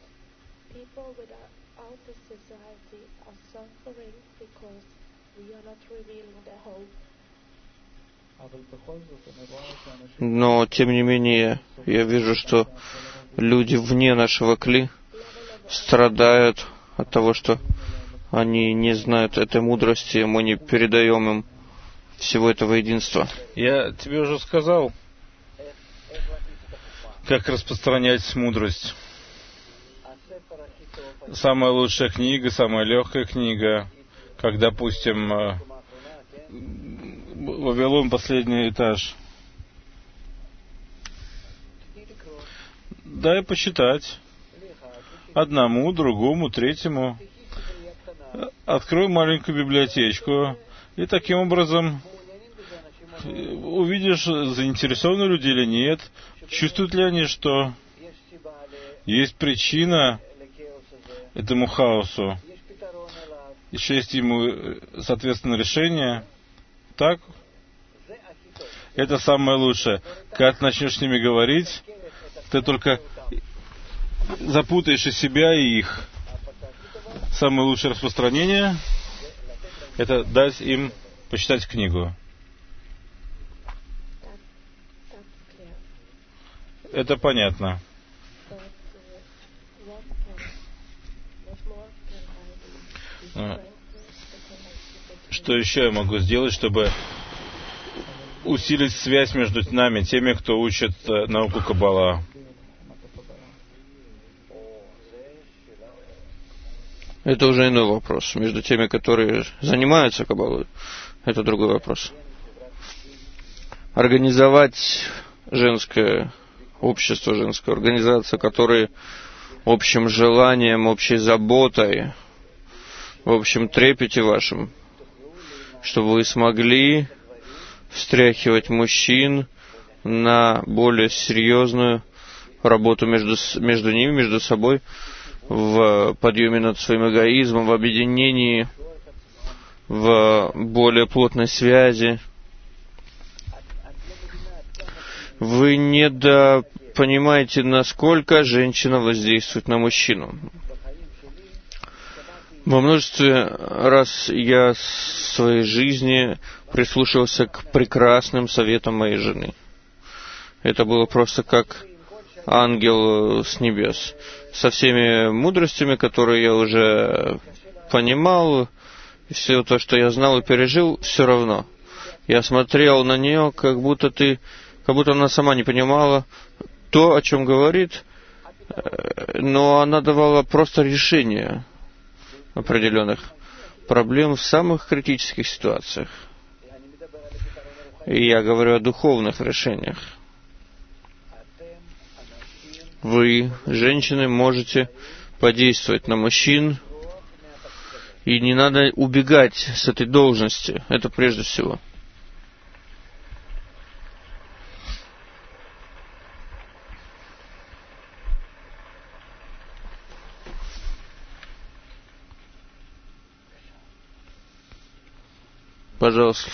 Speaker 2: Но, тем не менее, я вижу, что люди вне нашего кли страдают от того, что они не знают этой мудрости, мы не передаем им всего этого единства.
Speaker 1: Я тебе уже сказал, как распространять мудрость. Самая лучшая книга, самая легкая книга Как, допустим, Вавилон, последний этаж. Дай почитать. Одному, другому, третьему. Открой маленькую библиотечку. И таким образом увидишь, заинтересованы люди или нет, чувствуют ли они, что есть причина этому хаосу. Еще есть ему, соответственно, решение. Так? Это самое лучшее. Когда ты начнешь с ними говорить, ты только запутаешь и себя, и их. Самое лучшее распространение — это дать им почитать книгу. Это понятно. Что еще я могу сделать, чтобы усилить связь между нами, теми, кто учит науку Каббала?
Speaker 2: Это уже иной вопрос. Между теми, которые занимаются Каббалой, это другой вопрос. Организовать женское общество, женскую организацию, которые общим желанием, общей заботой, в общем трепете вашим, чтобы вы смогли встряхивать мужчин на более серьезную работу между ними, между собой, в подъеме над своим эгоизмом, в объединении, в более плотной связи. Вы недопонимаете, насколько женщина воздействует на мужчину. Во множестве раз я в своей жизни прислушивался к прекрасным советам моей жены. Это было просто как ангел с небес. Со всеми мудростями, которые я уже понимал, и все то, что я знал и пережил, все равно. Я смотрел на нее, как будто она сама не понимала то, о чем говорит, но она давала просто решение определенных проблем в самых критических ситуациях. И я говорю о духовных решениях. Вы, женщины, можете подействовать на мужчин, и не надо убегать с этой должности. Это прежде всего. Пожалуйста.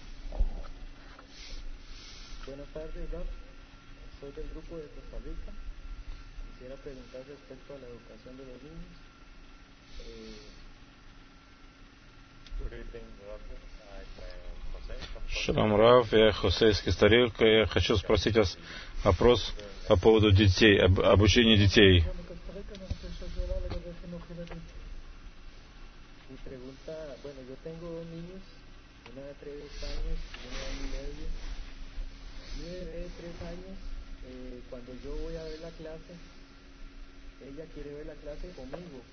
Speaker 6: Buenas tardes, Doc. Soy del grupo de Costa Rica. Quisiera preguntar respecto a la educación de los niños.
Speaker 1: Шалом Рав, я хусейский старик. Я хочу спросить вас вопрос по поводу детей, обучения детей.
Speaker 6: Una de 3 años, una de 1 año y medio. Mi bebé de 3 años, cuando yo voy a ver la clase, ella quiere ver la clase conmigo.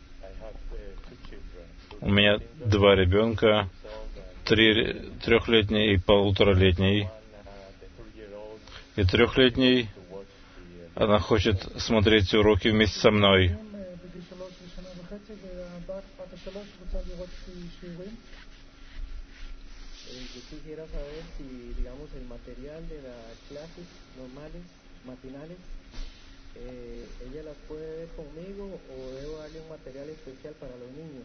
Speaker 1: У меня 2 ребенка, 3-летний и 1,5-летний. И 3-летний, она хочет смотреть уроки вместе со мной.
Speaker 6: Yo quisiera saber si, digamos, el material de las clases normales, matinales, ella las puede ver conmigo o debo darle un material especial para los niños.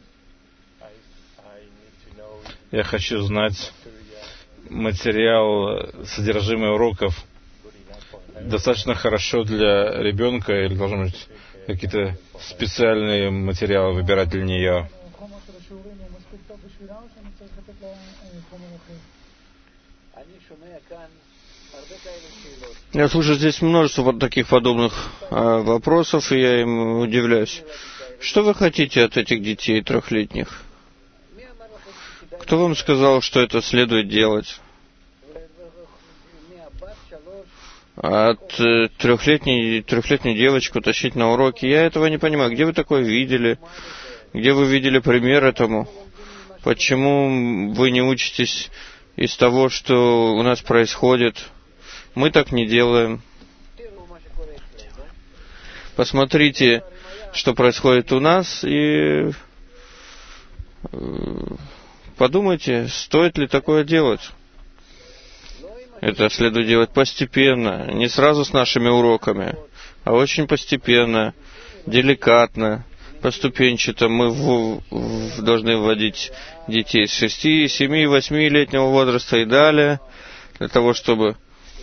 Speaker 1: Я хочу знать материал, содержимое уроков. Достаточно хорошо для ребенка или должны быть какие-то специальные материалы выбирать для нее?
Speaker 2: Я слышу здесь множество вот таких подобных вопросов, и я им удивляюсь. Что вы хотите от этих детей 3-летних? Кто вам сказал, что это следует делать? От 3-летнюю девочку тащить на уроки? Я этого не понимаю. Где вы такое видели? Где вы видели пример этому? Почему вы не учитесь из того, что у нас происходит? Мы так не делаем. Посмотрите, что происходит у нас, и подумайте, стоит ли такое делать. Это следует делать постепенно, не сразу с нашими уроками, а очень постепенно, деликатно, поступенчато. Мы должны вводить детей с 6, 7, 8-летнего возраста и далее, для того, чтобы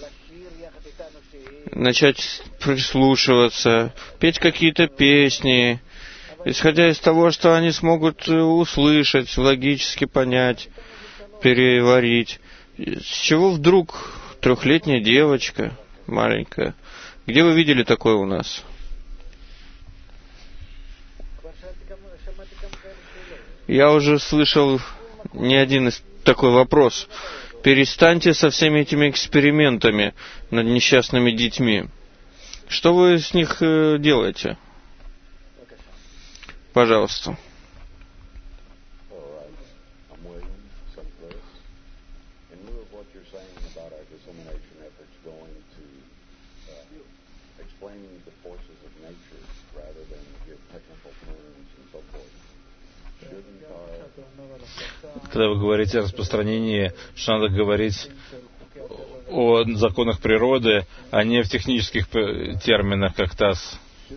Speaker 2: начать прислушиваться, петь какие-то песни, исходя из того, что они смогут услышать, логически понять, переварить. С чего вдруг 3-летняя девочка маленькая? Где вы видели такое у нас? Я уже слышал не один такой вопрос. Перестаньте со всеми этими экспериментами над несчастными детьми. Что вы с них делаете? Пожалуйста.
Speaker 1: Когда вы говорите о распространении, что надо говорить о законах природы, а не в технических терминах, как ТАСС.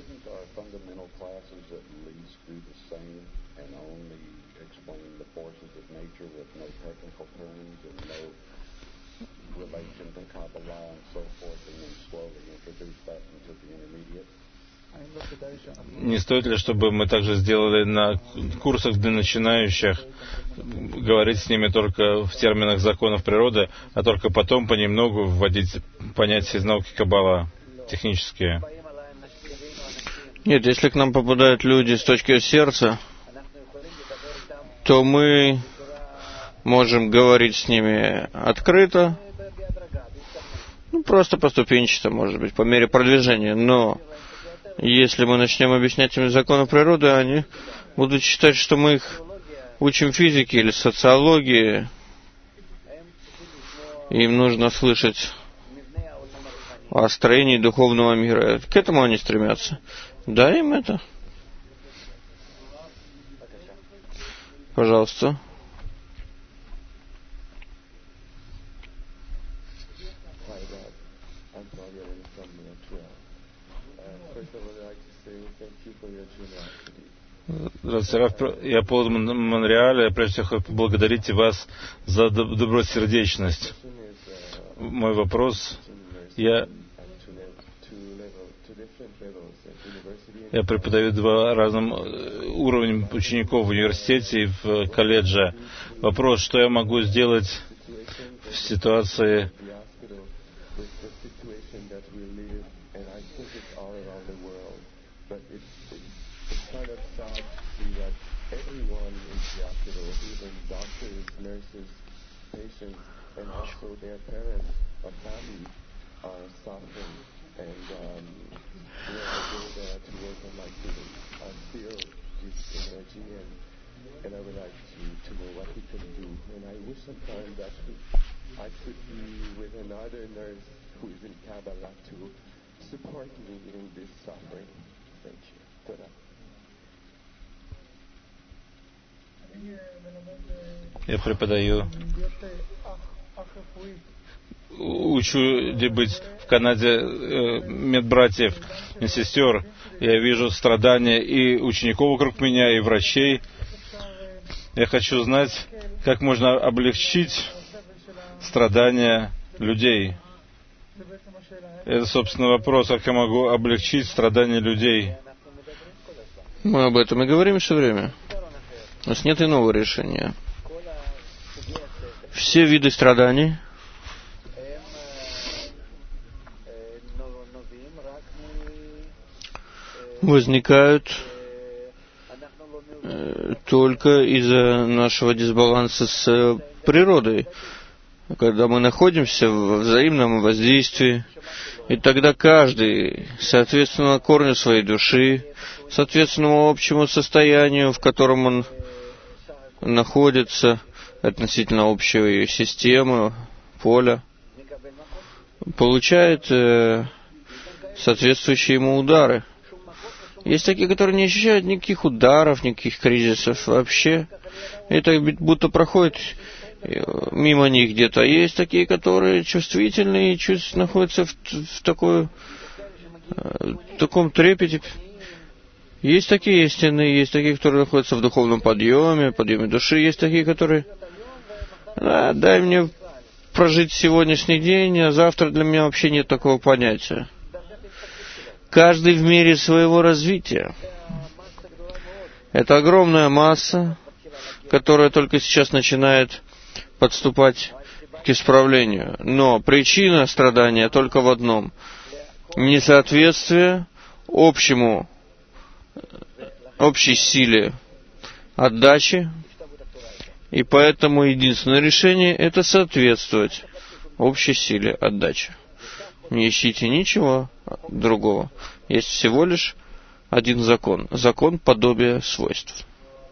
Speaker 1: Не стоит ли, чтобы мы также сделали на курсах для начинающих, говорить с ними только в терминах законов природы, а только потом понемногу вводить понятия из науки Каббала, технические?
Speaker 2: Нет, если к нам попадают люди с точки сердца, то мы можем говорить с ними открыто, просто поступенчато, может быть, по мере продвижения, но если мы начнем объяснять им законы природы, они будут считать, что мы их учим физике или социологии. Им нужно слышать о строении духовного мира. К этому они стремятся. Дай им это. Пожалуйста.
Speaker 1: Здравствуйте, я Пол Монреаля. Прежде всего, хочу поблагодарить вас за добросердечность. Мой вопрос. Я преподаю 2 разных уровня учеников в университете и в колледже. Вопрос, что я могу сделать в ситуации, я преподаю, учу быть в Канаде медбратьев, медсестер. Я вижу страдания и учеников вокруг меня, и врачей. Я хочу знать, как можно облегчить страдания людей. Это, собственно, вопрос, как я могу облегчить страдания людей.
Speaker 2: Мы об этом и говорим все время. У нас нет иного решения. Все виды страданий возникают только из-за нашего дисбаланса с природой, когда мы находимся в взаимном воздействии, и тогда каждый, соответственно корню своей души, соответственно общему состоянию, в котором он находится относительно общей системы, поля, получает соответствующие ему удары. Есть такие, которые не ощущают никаких ударов, никаких кризисов вообще. Это будто проходит мимо них где-то. А есть такие, которые чувствительные и находятся в таком трепете. Есть такие истинные, есть такие, которые находятся в духовном подъеме души. Есть такие, которые... дай мне прожить сегодняшний день, а завтра для меня вообще нет такого понятия. Каждый в мере своего развития. Это огромная масса, которая только сейчас начинает подступать к исправлению. Но причина страдания только в одном. Несоответствие общей силе отдачи. И поэтому единственное решение — это соответствовать общей силе отдачи. Не ищите ничего другого. Есть всего лишь один закон. Закон подобия свойств.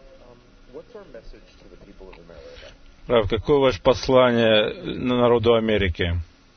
Speaker 1: Рав, какое ваше послание народу Америки?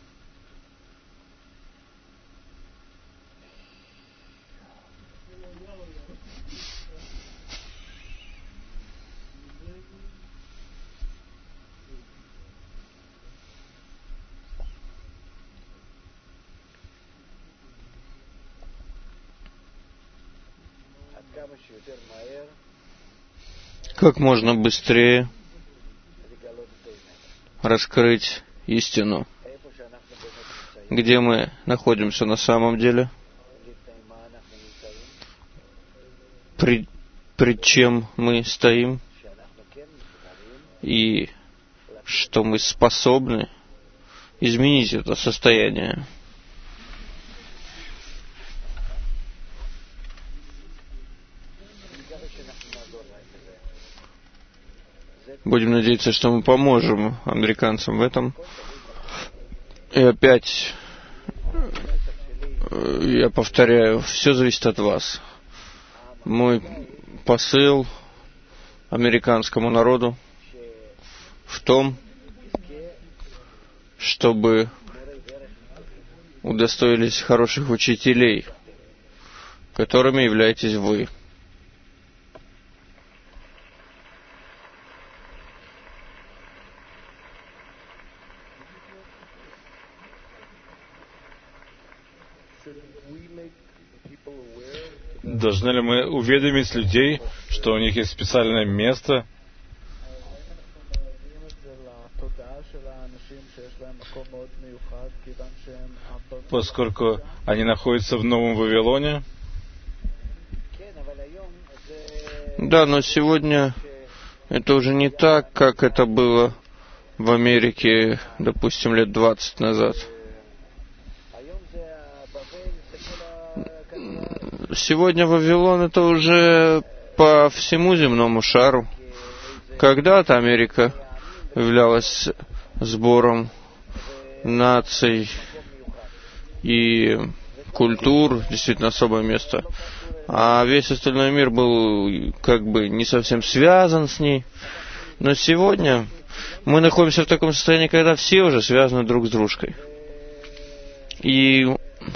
Speaker 2: Как можно быстрее раскрыть истину, где мы находимся на самом деле, пред чем мы стоим, и что мы способны изменить это состояние. Будем надеяться, что мы поможем американцам в этом. И опять, я повторяю, все зависит от вас. Мой посыл американскому народу в том, чтобы удостоились хороших учителей, которыми являетесь вы.
Speaker 1: Должны ли мы уведомить людей, что у них есть специальное место, поскольку они находятся в Новом Вавилоне?
Speaker 2: Да, но сегодня это уже не так, как это было в Америке, допустим, лет 20 назад. Сегодня Вавилон — это уже по всему земному шару. Когда-то Америка являлась сбором наций и культур, действительно особое место. А весь остальной мир был как бы не совсем связан с ней. Но сегодня мы находимся в таком состоянии, когда все уже связаны друг с дружкой. И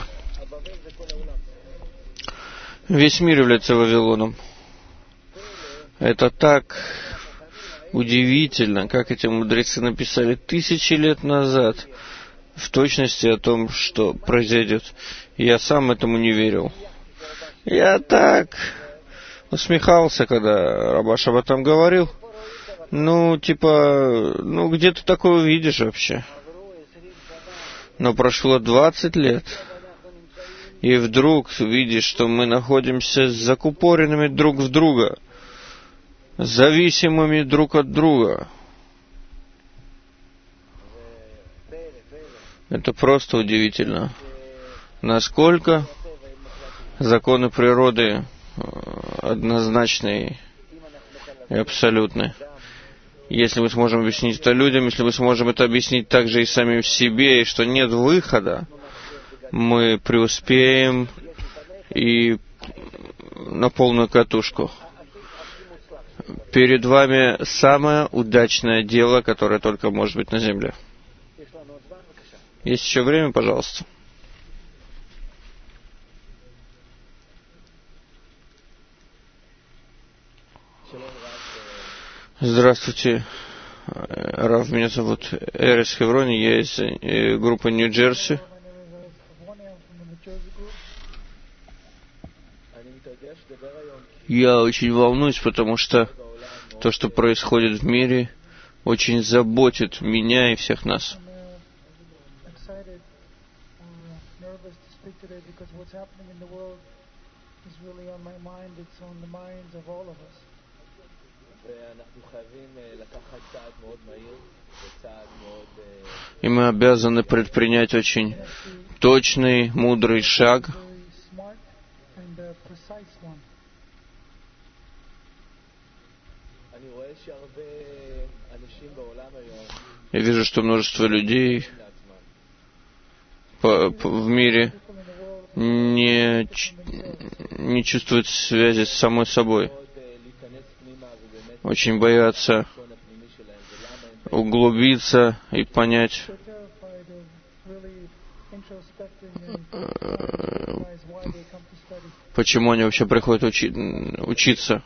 Speaker 2: весь мир является Вавилоном. Это так удивительно, как эти мудрецы написали 1000 лет назад, в точности о том, что произойдет. Я сам этому не верил. Я так усмехался, когда Рабаш об этом говорил. Где ты такое увидишь вообще? Но прошло 20 лет. И вдруг видишь, что мы находимся закупоренными друг в друга, зависимыми друг от друга. Это просто удивительно, насколько законы природы однозначны и абсолютны. Если мы сможем объяснить это людям, если мы сможем это объяснить также и самим себе, и что нет выхода, мы преуспеем и на полную катушку. Перед вами самое удачное дело, которое только может быть на земле. Есть еще время, пожалуйста. Здравствуйте, Рав, меня зовут Эрес Хеврони, я из группы Нью-Джерси. Я очень волнуюсь, потому что то, что происходит в мире, очень заботит меня и всех нас. И мы обязаны предпринять очень точный, мудрый шаг. Я вижу, что множество людей в мире не чувствуют связи с самой собой. Очень боятся углубиться и понять, почему они вообще приходят учиться.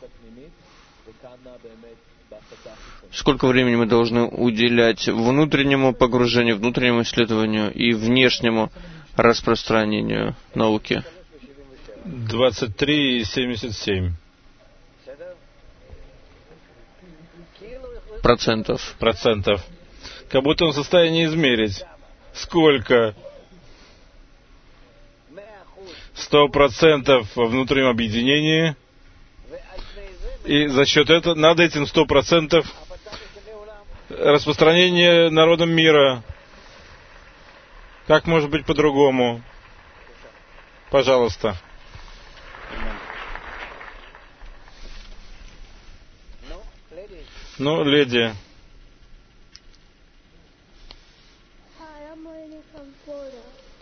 Speaker 2: Сколько времени мы должны уделять внутреннему погружению, внутреннему исследованию и внешнему распространению науки?
Speaker 1: 23,77%. Процентов. Как будто он в состоянии измерить. Сколько? 100% во внутреннем объединении. И за счет этого, над этим 100% распространение народам мира. Как может быть по-другому? Пожалуйста. Ну, леди.
Speaker 8: Hi, I'm Lady from Florida.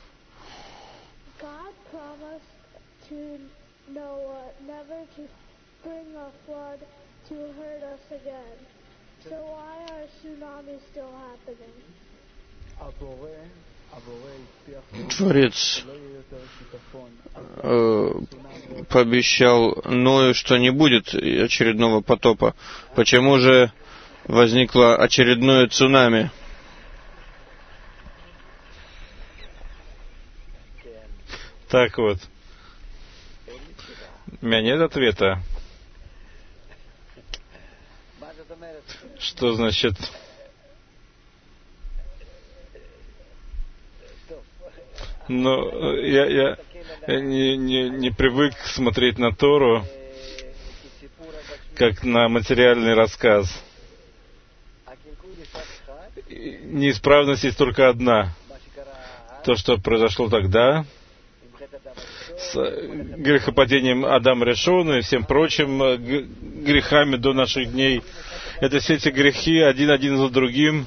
Speaker 8: God promised to Noah never to bring a flood to hurt us again. So why are tsunamis still happening?
Speaker 2: Творец пообещал Ною, что не будет очередного потопа. Почему же возникло очередное цунами?
Speaker 1: Так вот. У меня нет ответа. Что значит... Но я не привык смотреть на Тору как на материальный рассказ. Неисправность есть только одна. То, что произошло тогда, с грехопадением Адама Ришона и всем прочим грехами до наших дней. Это все эти грехи один за другим.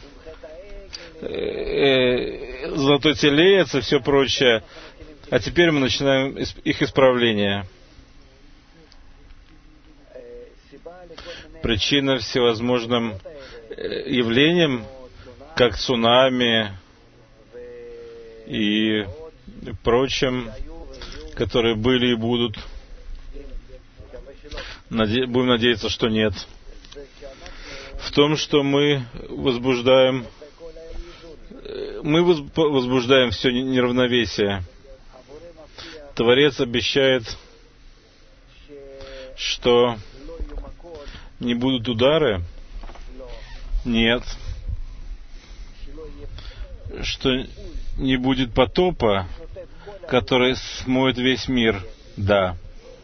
Speaker 1: Золотой телец и все прочее. А теперь мы начинаем их исправление. Причина всевозможным явлениям, как цунами и прочим, которые были и будут. Будем надеяться, что нет. В том, что мы возбуждаем все неравновесие. Творец обещает, что не будут удары. Нет. Что не будет потопа, который смоет весь мир. Да.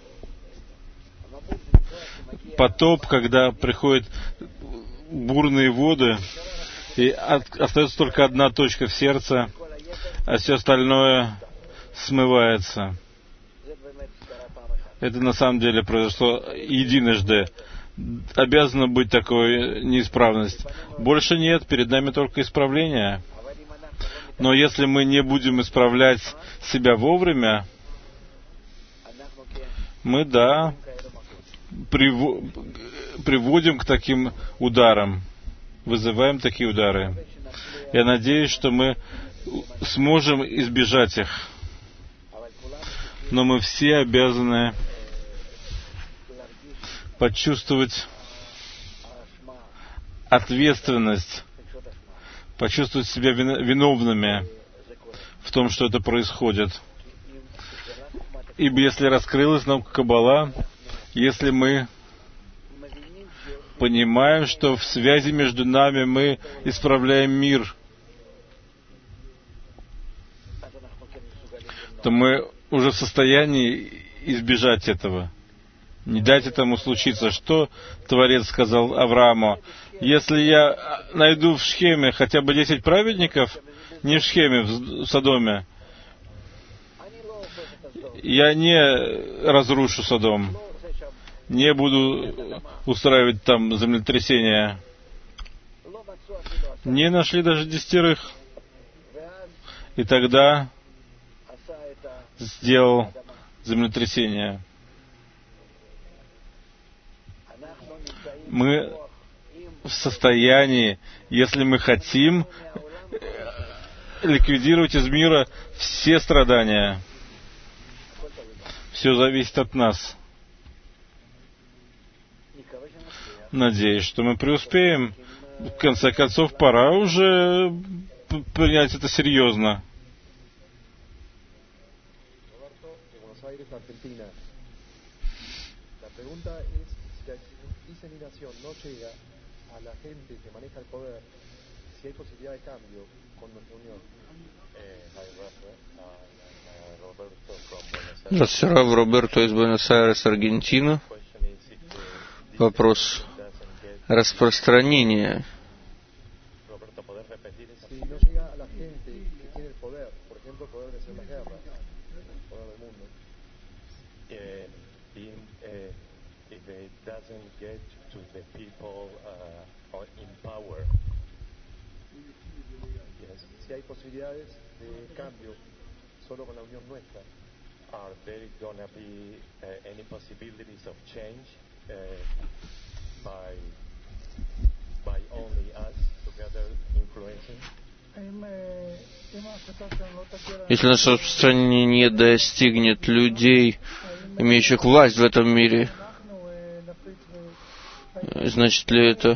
Speaker 1: Потоп, когда приходят бурные воды, и остается только одна точка в сердце, а все остальное смывается. Это на самом деле произошло единожды. Обязана быть такой неисправность. Больше нет, перед нами только исправление. Но если мы не будем исправлять себя вовремя, мы, приводим к таким ударам, вызываем такие удары. Я надеюсь, что мы сможем избежать их. Но мы все обязаны почувствовать ответственность, почувствовать себя виновными в том, что это происходит. Ибо если раскрылась нам Каббала, если мы понимаем, что в связи между нами мы исправляем мир, то мы уже в состоянии избежать этого. Не дать этому случиться. Что Творец сказал Аврааму? Если я найду в Шхеме хотя бы 10 праведников, не в Шхеме, в Содоме, я не разрушу Содом, не буду устраивать там землетрясения. Не нашли даже 10. И тогда сделал землетрясение. Мы в состоянии, если мы хотим, ликвидировать из мира все страдания. Все зависит от нас. Надеюсь, что мы преуспеем. В конце концов, пора уже принять это серьезно.
Speaker 2: Здравствуйте, Роберто из Буэнос-Айреса, Аргентина. Вопрос распространения.
Speaker 9: Are there gonna be any possibilities of change by only us together influencing?
Speaker 2: Если наше распространение не достигнет людей, имеющих власть в этом мире, значит ли это,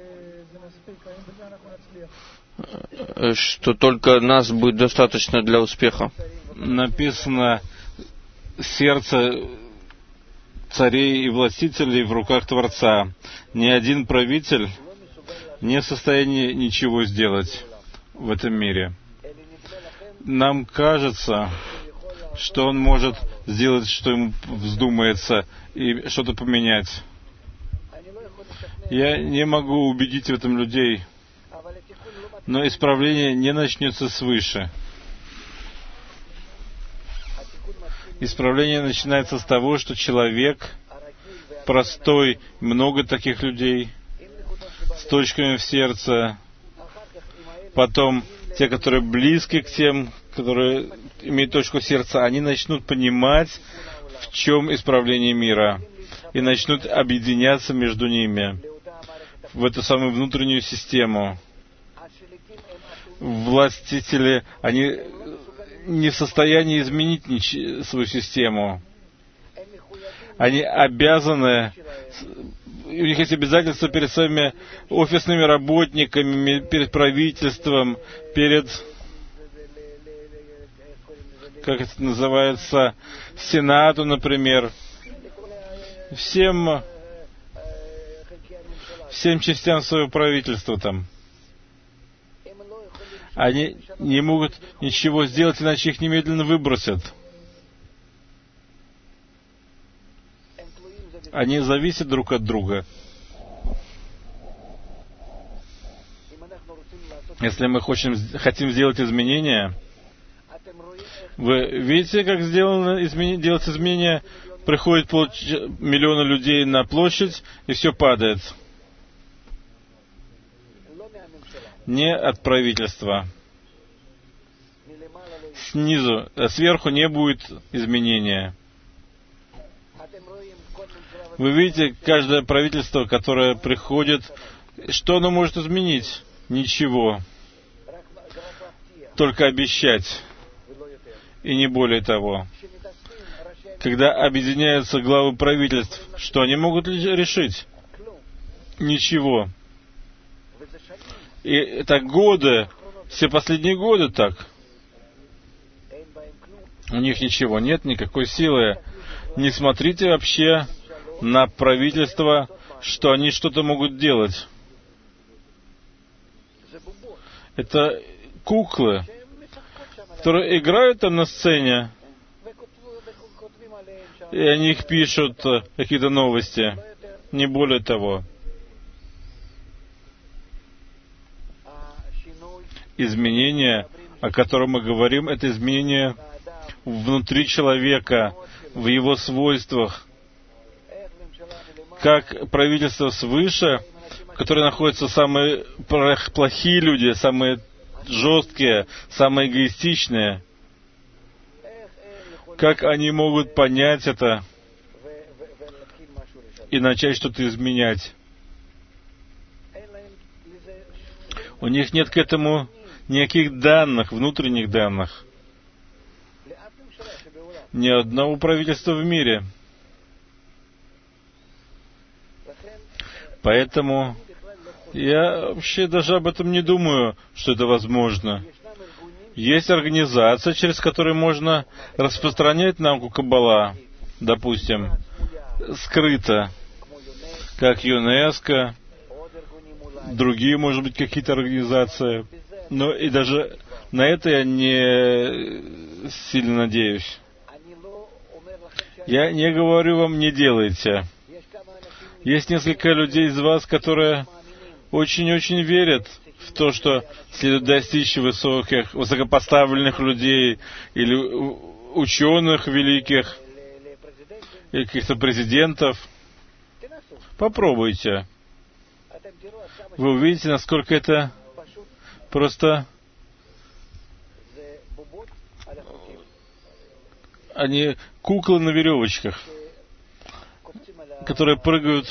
Speaker 2: что только нас будет достаточно для успеха?
Speaker 1: Написано: сердце царей и властителей в руках Творца. Ни один правитель не в состоянии ничего сделать в этом мире. Нам кажется, что он может сделать, что ему вздумается, и что-то поменять. Я не могу убедить в этом людей, но исправление не начнется свыше. Исправление начинается с того, что человек простой, много таких людей, с точками в сердце, потом те, которые близки к тем, которые имеют точку сердца, они начнут понимать, в чем исправление мира, и начнут объединяться между ними в эту самую внутреннюю систему. Властители, они не в состоянии изменить свою систему. Они обязаны, у них есть обязательства перед своими офисными работниками, перед правительством, перед, как это называется, Сенату, например, всем частям своего правительства там. Они не могут ничего сделать, иначе их немедленно выбросят. Они зависят друг от друга. Если мы хотим сделать изменения, вы видите, как делать изменения? Приходит 500 000 людей на площадь, и все падает. Не от правительства. Сверху не будет изменения. Вы видите, каждое правительство, которое приходит, что оно может изменить? Ничего. Только обещать. И не более того. Когда объединяются главы правительств, что они могут решить? Ничего. И это годы, все последние годы так. У них ничего нет, никакой силы. Не смотрите вообще на правительство, что они что-то могут делать. Это куклы, которые играют там на сцене, и о них пишут какие-то новости. Не более того. Изменение, о котором мы говорим, это изменение внутри человека, в его свойствах. Как правительство свыше, в котором находятся самые плохие люди, самые жесткие, самые эгоистичные, как они могут понять это и начать что-то изменять? У них нет к этому никаких данных, внутренних данных. Ни одного правительства в мире. Поэтому я вообще даже об этом не думаю, что это возможно. Есть организация, через которую можно распространять науку Каббала, допустим, скрыто, как ЮНЕСКО, другие, может быть, какие-то организации. Но и даже на это я не сильно надеюсь. Я не говорю вам, не делайте. Есть несколько людей из вас, которые очень-очень верят в то, что следует достичь высокопоставленных людей или ученых великих, или каких-то президентов. Попробуйте. Вы увидите, насколько это просто... Они куклы на веревочках, которые прыгают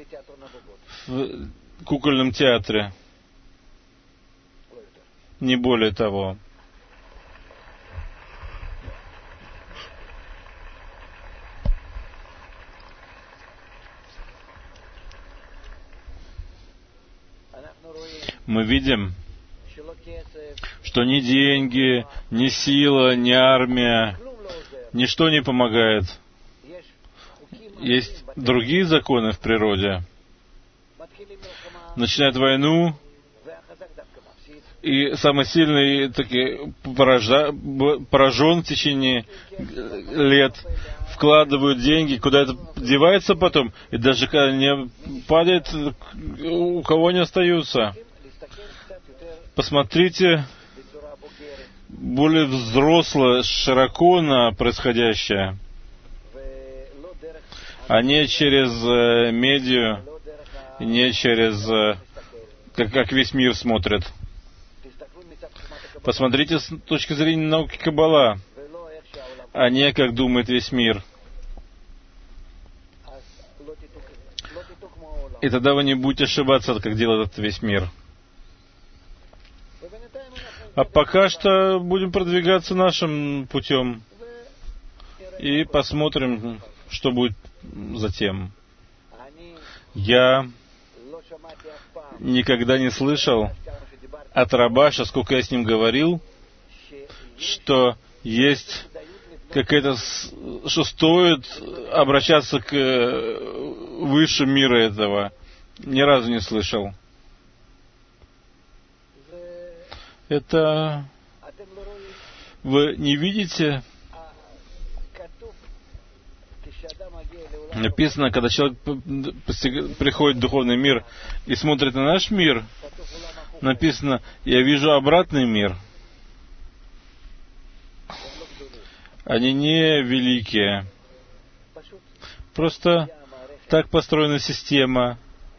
Speaker 1: в кукольном театре. Не более того. Мы видим, что ни деньги, ни сила, ни армия, ничто не помогает. Есть другие законы в природе. Начинает войну, и самый сильный таки поражен в течение лет, вкладывают деньги, куда это девается потом, и даже когда не падает, у кого не остаются. Посмотрите более взрослое, широко на происходящее, а не через медиа, не через как весь мир смотрит. Посмотрите с точки зрения науки Каббала, а не как думает весь мир. И тогда вы не будете ошибаться, как делает этот весь мир. А пока что будем продвигаться нашим путем. И посмотрим, что будет затем. Я никогда не слышал от Рабаша, сколько я с ним говорил, что есть какая-то... что стоит обращаться к высшим миру этого. Ни разу не слышал. Это... Вы не видите? Написано, когда человек приходит в духовный мир и смотрит на наш мир, написано, я вижу обратный мир. Они не великие. Просто так построена система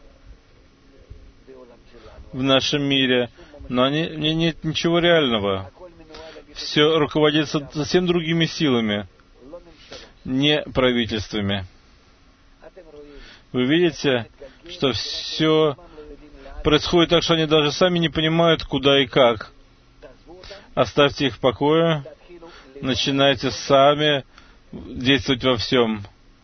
Speaker 1: в нашем мире. Но нет ничего реального. Все руководится совсем другими силами, не правительствами. Вы видите, что все происходит так, что они даже сами не понимают, куда и как. Оставьте их в покое, начинайте сами действовать во всем.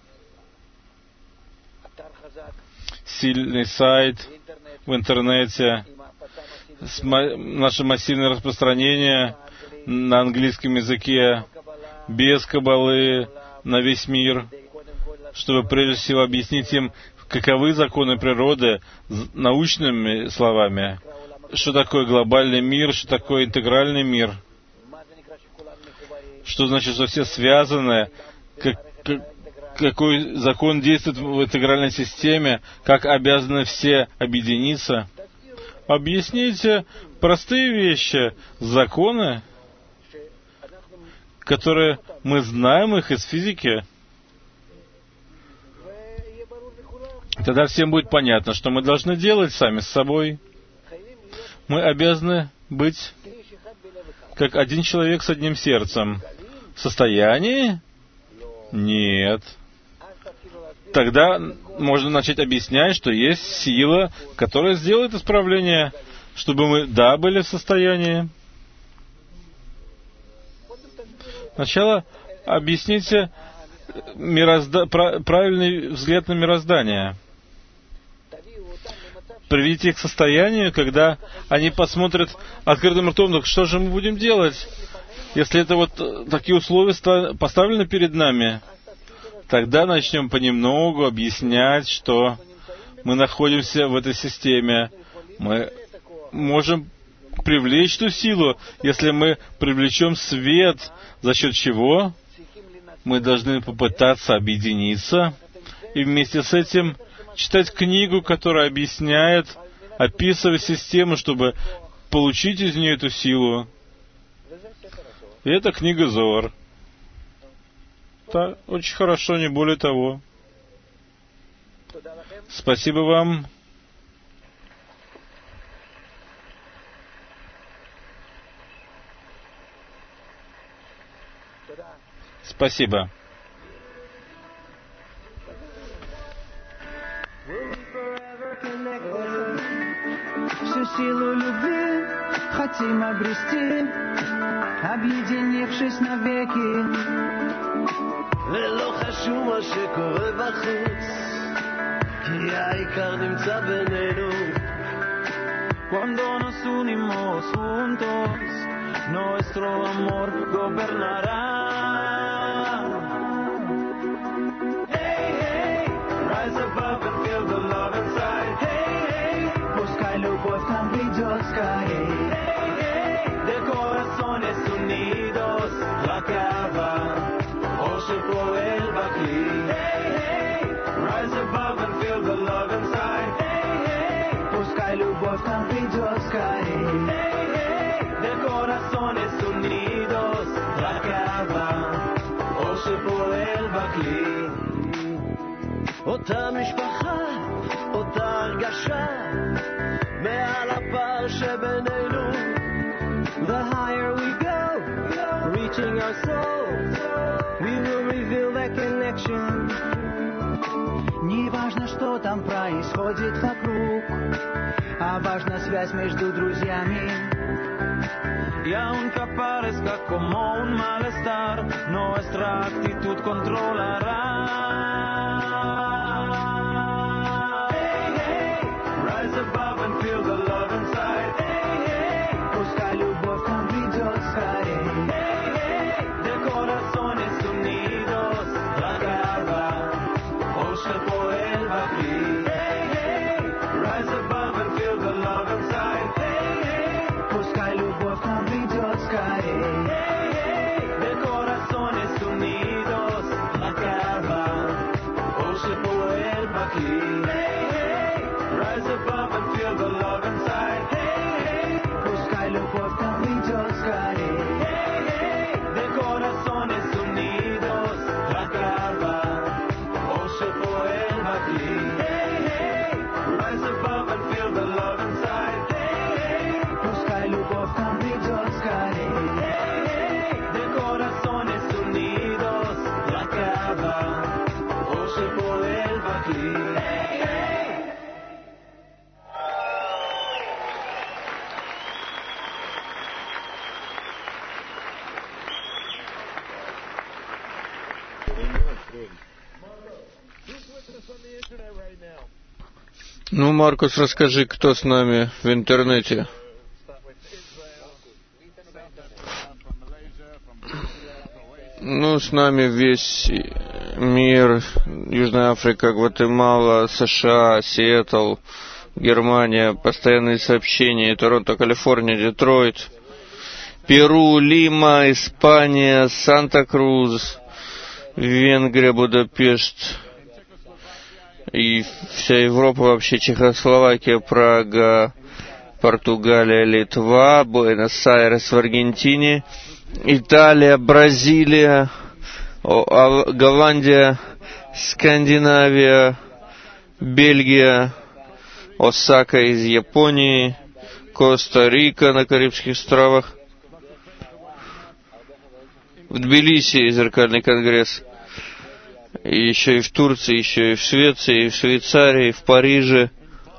Speaker 1: Сильный сайт в интернете, наше массивное распространение на английском языке, без каббалы, на весь мир, чтобы прежде всего объяснить им, каковы законы природы научными словами, что такое глобальный мир, что такое интегральный мир, что значит, что все связаны, какой закон действует в интегральной системе, как обязаны все объединиться. Объясните простые вещи, законы, которые мы знаем их из физики. Тогда всем будет понятно, что мы должны делать сами с собой. Мы обязаны быть как один человек с одним сердцем. В состоянии? Нет. Тогда можно начать объяснять, что есть сила, которая сделает исправление, чтобы мы, были в состоянии. Сначала объясните правильный взгляд на мироздание. Приведите их к состоянию, когда они посмотрят открытым ртом, так что же мы будем делать, если это такие условия поставлены перед нами. Тогда начнем понемногу объяснять, что мы находимся в этой системе. Мы можем привлечь ту силу, если мы привлечем свет, за счет чего мы должны попытаться объединиться и вместе с этим читать книгу, которая объясняет, описывает систему, чтобы получить из нее эту силу. И это книга Зоар. Да, очень хорошо, не более того. Спасибо вам. Спасибо.
Speaker 10: Всю силу любви хотим обрести, объединившись навеки.
Speaker 11: ולא חשוב מה שקורה בחוץ, כי העיקר נמצא בינינו.
Speaker 10: Cuando nos unimos juntos, nuestro amor gobernará.
Speaker 11: Hey, hey, rise above and feel the love inside. Hey, hey,
Speaker 10: пускай любовь нам придет скорей.
Speaker 11: Hey, hey, de corazones unidos, la cava, oye por el bakli. Hey, hey, rise above and feel the love inside. Hey, hey,
Speaker 10: пускай любовь нам придет скорей.
Speaker 11: Hey, hey, de corazones unidos, la cava, oye por el bakli. אותה משפחה, אותה הרגשה, מעל הפער שבינינו.
Speaker 10: The higher we go, reaching our soul, we will reveal that connection. Не важно, что там происходит вокруг, а важна связь между друзьями.
Speaker 11: Y aunque parezca como un malestar, nuestra actitud controlará. Hey, hey, rise above and feel the love inside. Hey, hey,
Speaker 10: пускай любовь нам придет скорей.
Speaker 11: Hey, hey, de corazones unidos, la cava, oye por el bakli. Hey, hey, rise above and feel the love inside. Hey, hey,
Speaker 10: пускай любовь нам придет скорей.
Speaker 11: Hey, hey, de corazones unidos, la cava, oye por el bakli. Hey, hey, rise above and feel the love inside. Hey, hey,
Speaker 10: пускай любовь нам придет скорей.
Speaker 11: Hey, hey, de corazones unidos, la cava, oye por el bakli. Hey, hey, rise above and feel the love inside. Hey, hey,
Speaker 10: пускай любовь нам придет скорей.
Speaker 11: Hey, hey, de corazones unidos, la cava, oye por el bakli. Hey,
Speaker 2: Ну, Маркус, расскажи, кто с нами в интернете. Ну, с нами весь мир, Южная Африка, Гватемала, США, Сиэтл, Германия, постоянные сообщения, Торонто, Калифорния, Детройт, Перу, Лима, Испания, Санта-Крус, Венгрия, Будапешт, и вся Европа вообще, Чехословакия, Прага, Португалия, Литва, Буэнос-Айрес в Аргентине, Италия, Бразилия, Голландия, Скандинавия, Бельгия, Осака из Японии, Коста-Рика на Карибских островах, в Тбилиси зеркальный конгресс, и еще и в Турции, еще и в Швеции, и в Швейцарии, в Париже,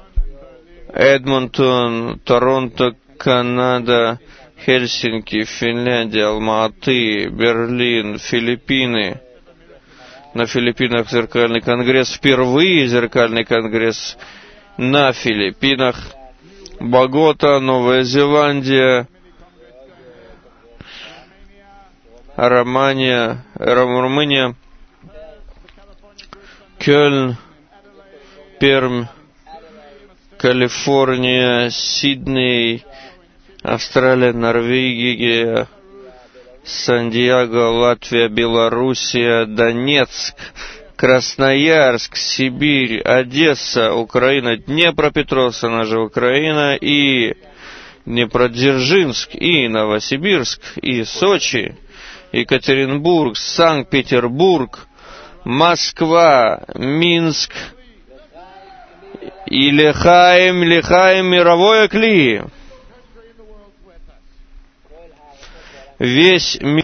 Speaker 2: Эдмонтон, Торонто, Канада, Хельсинки, Финляндия, Алма-Аты, Берлин, Филиппины. На Филиппинах зеркальный конгресс. Впервые зеркальный конгресс на Филиппинах. Богота, Новая Зеландия, Румыния, Кёльн, Пермь, Калифорния, Сидней, Австралия, Норвегия, Сан-Диего, Латвия, Белоруссия, Донецк, Красноярск, Сибирь, Одесса, Украина, Днепропетровск, она же Украина, и Днепродзержинск, и Новосибирск, и Сочи, Екатеринбург, Санкт-Петербург, Москва, Минск, и Лехаим, мировое Кли. Весь мир.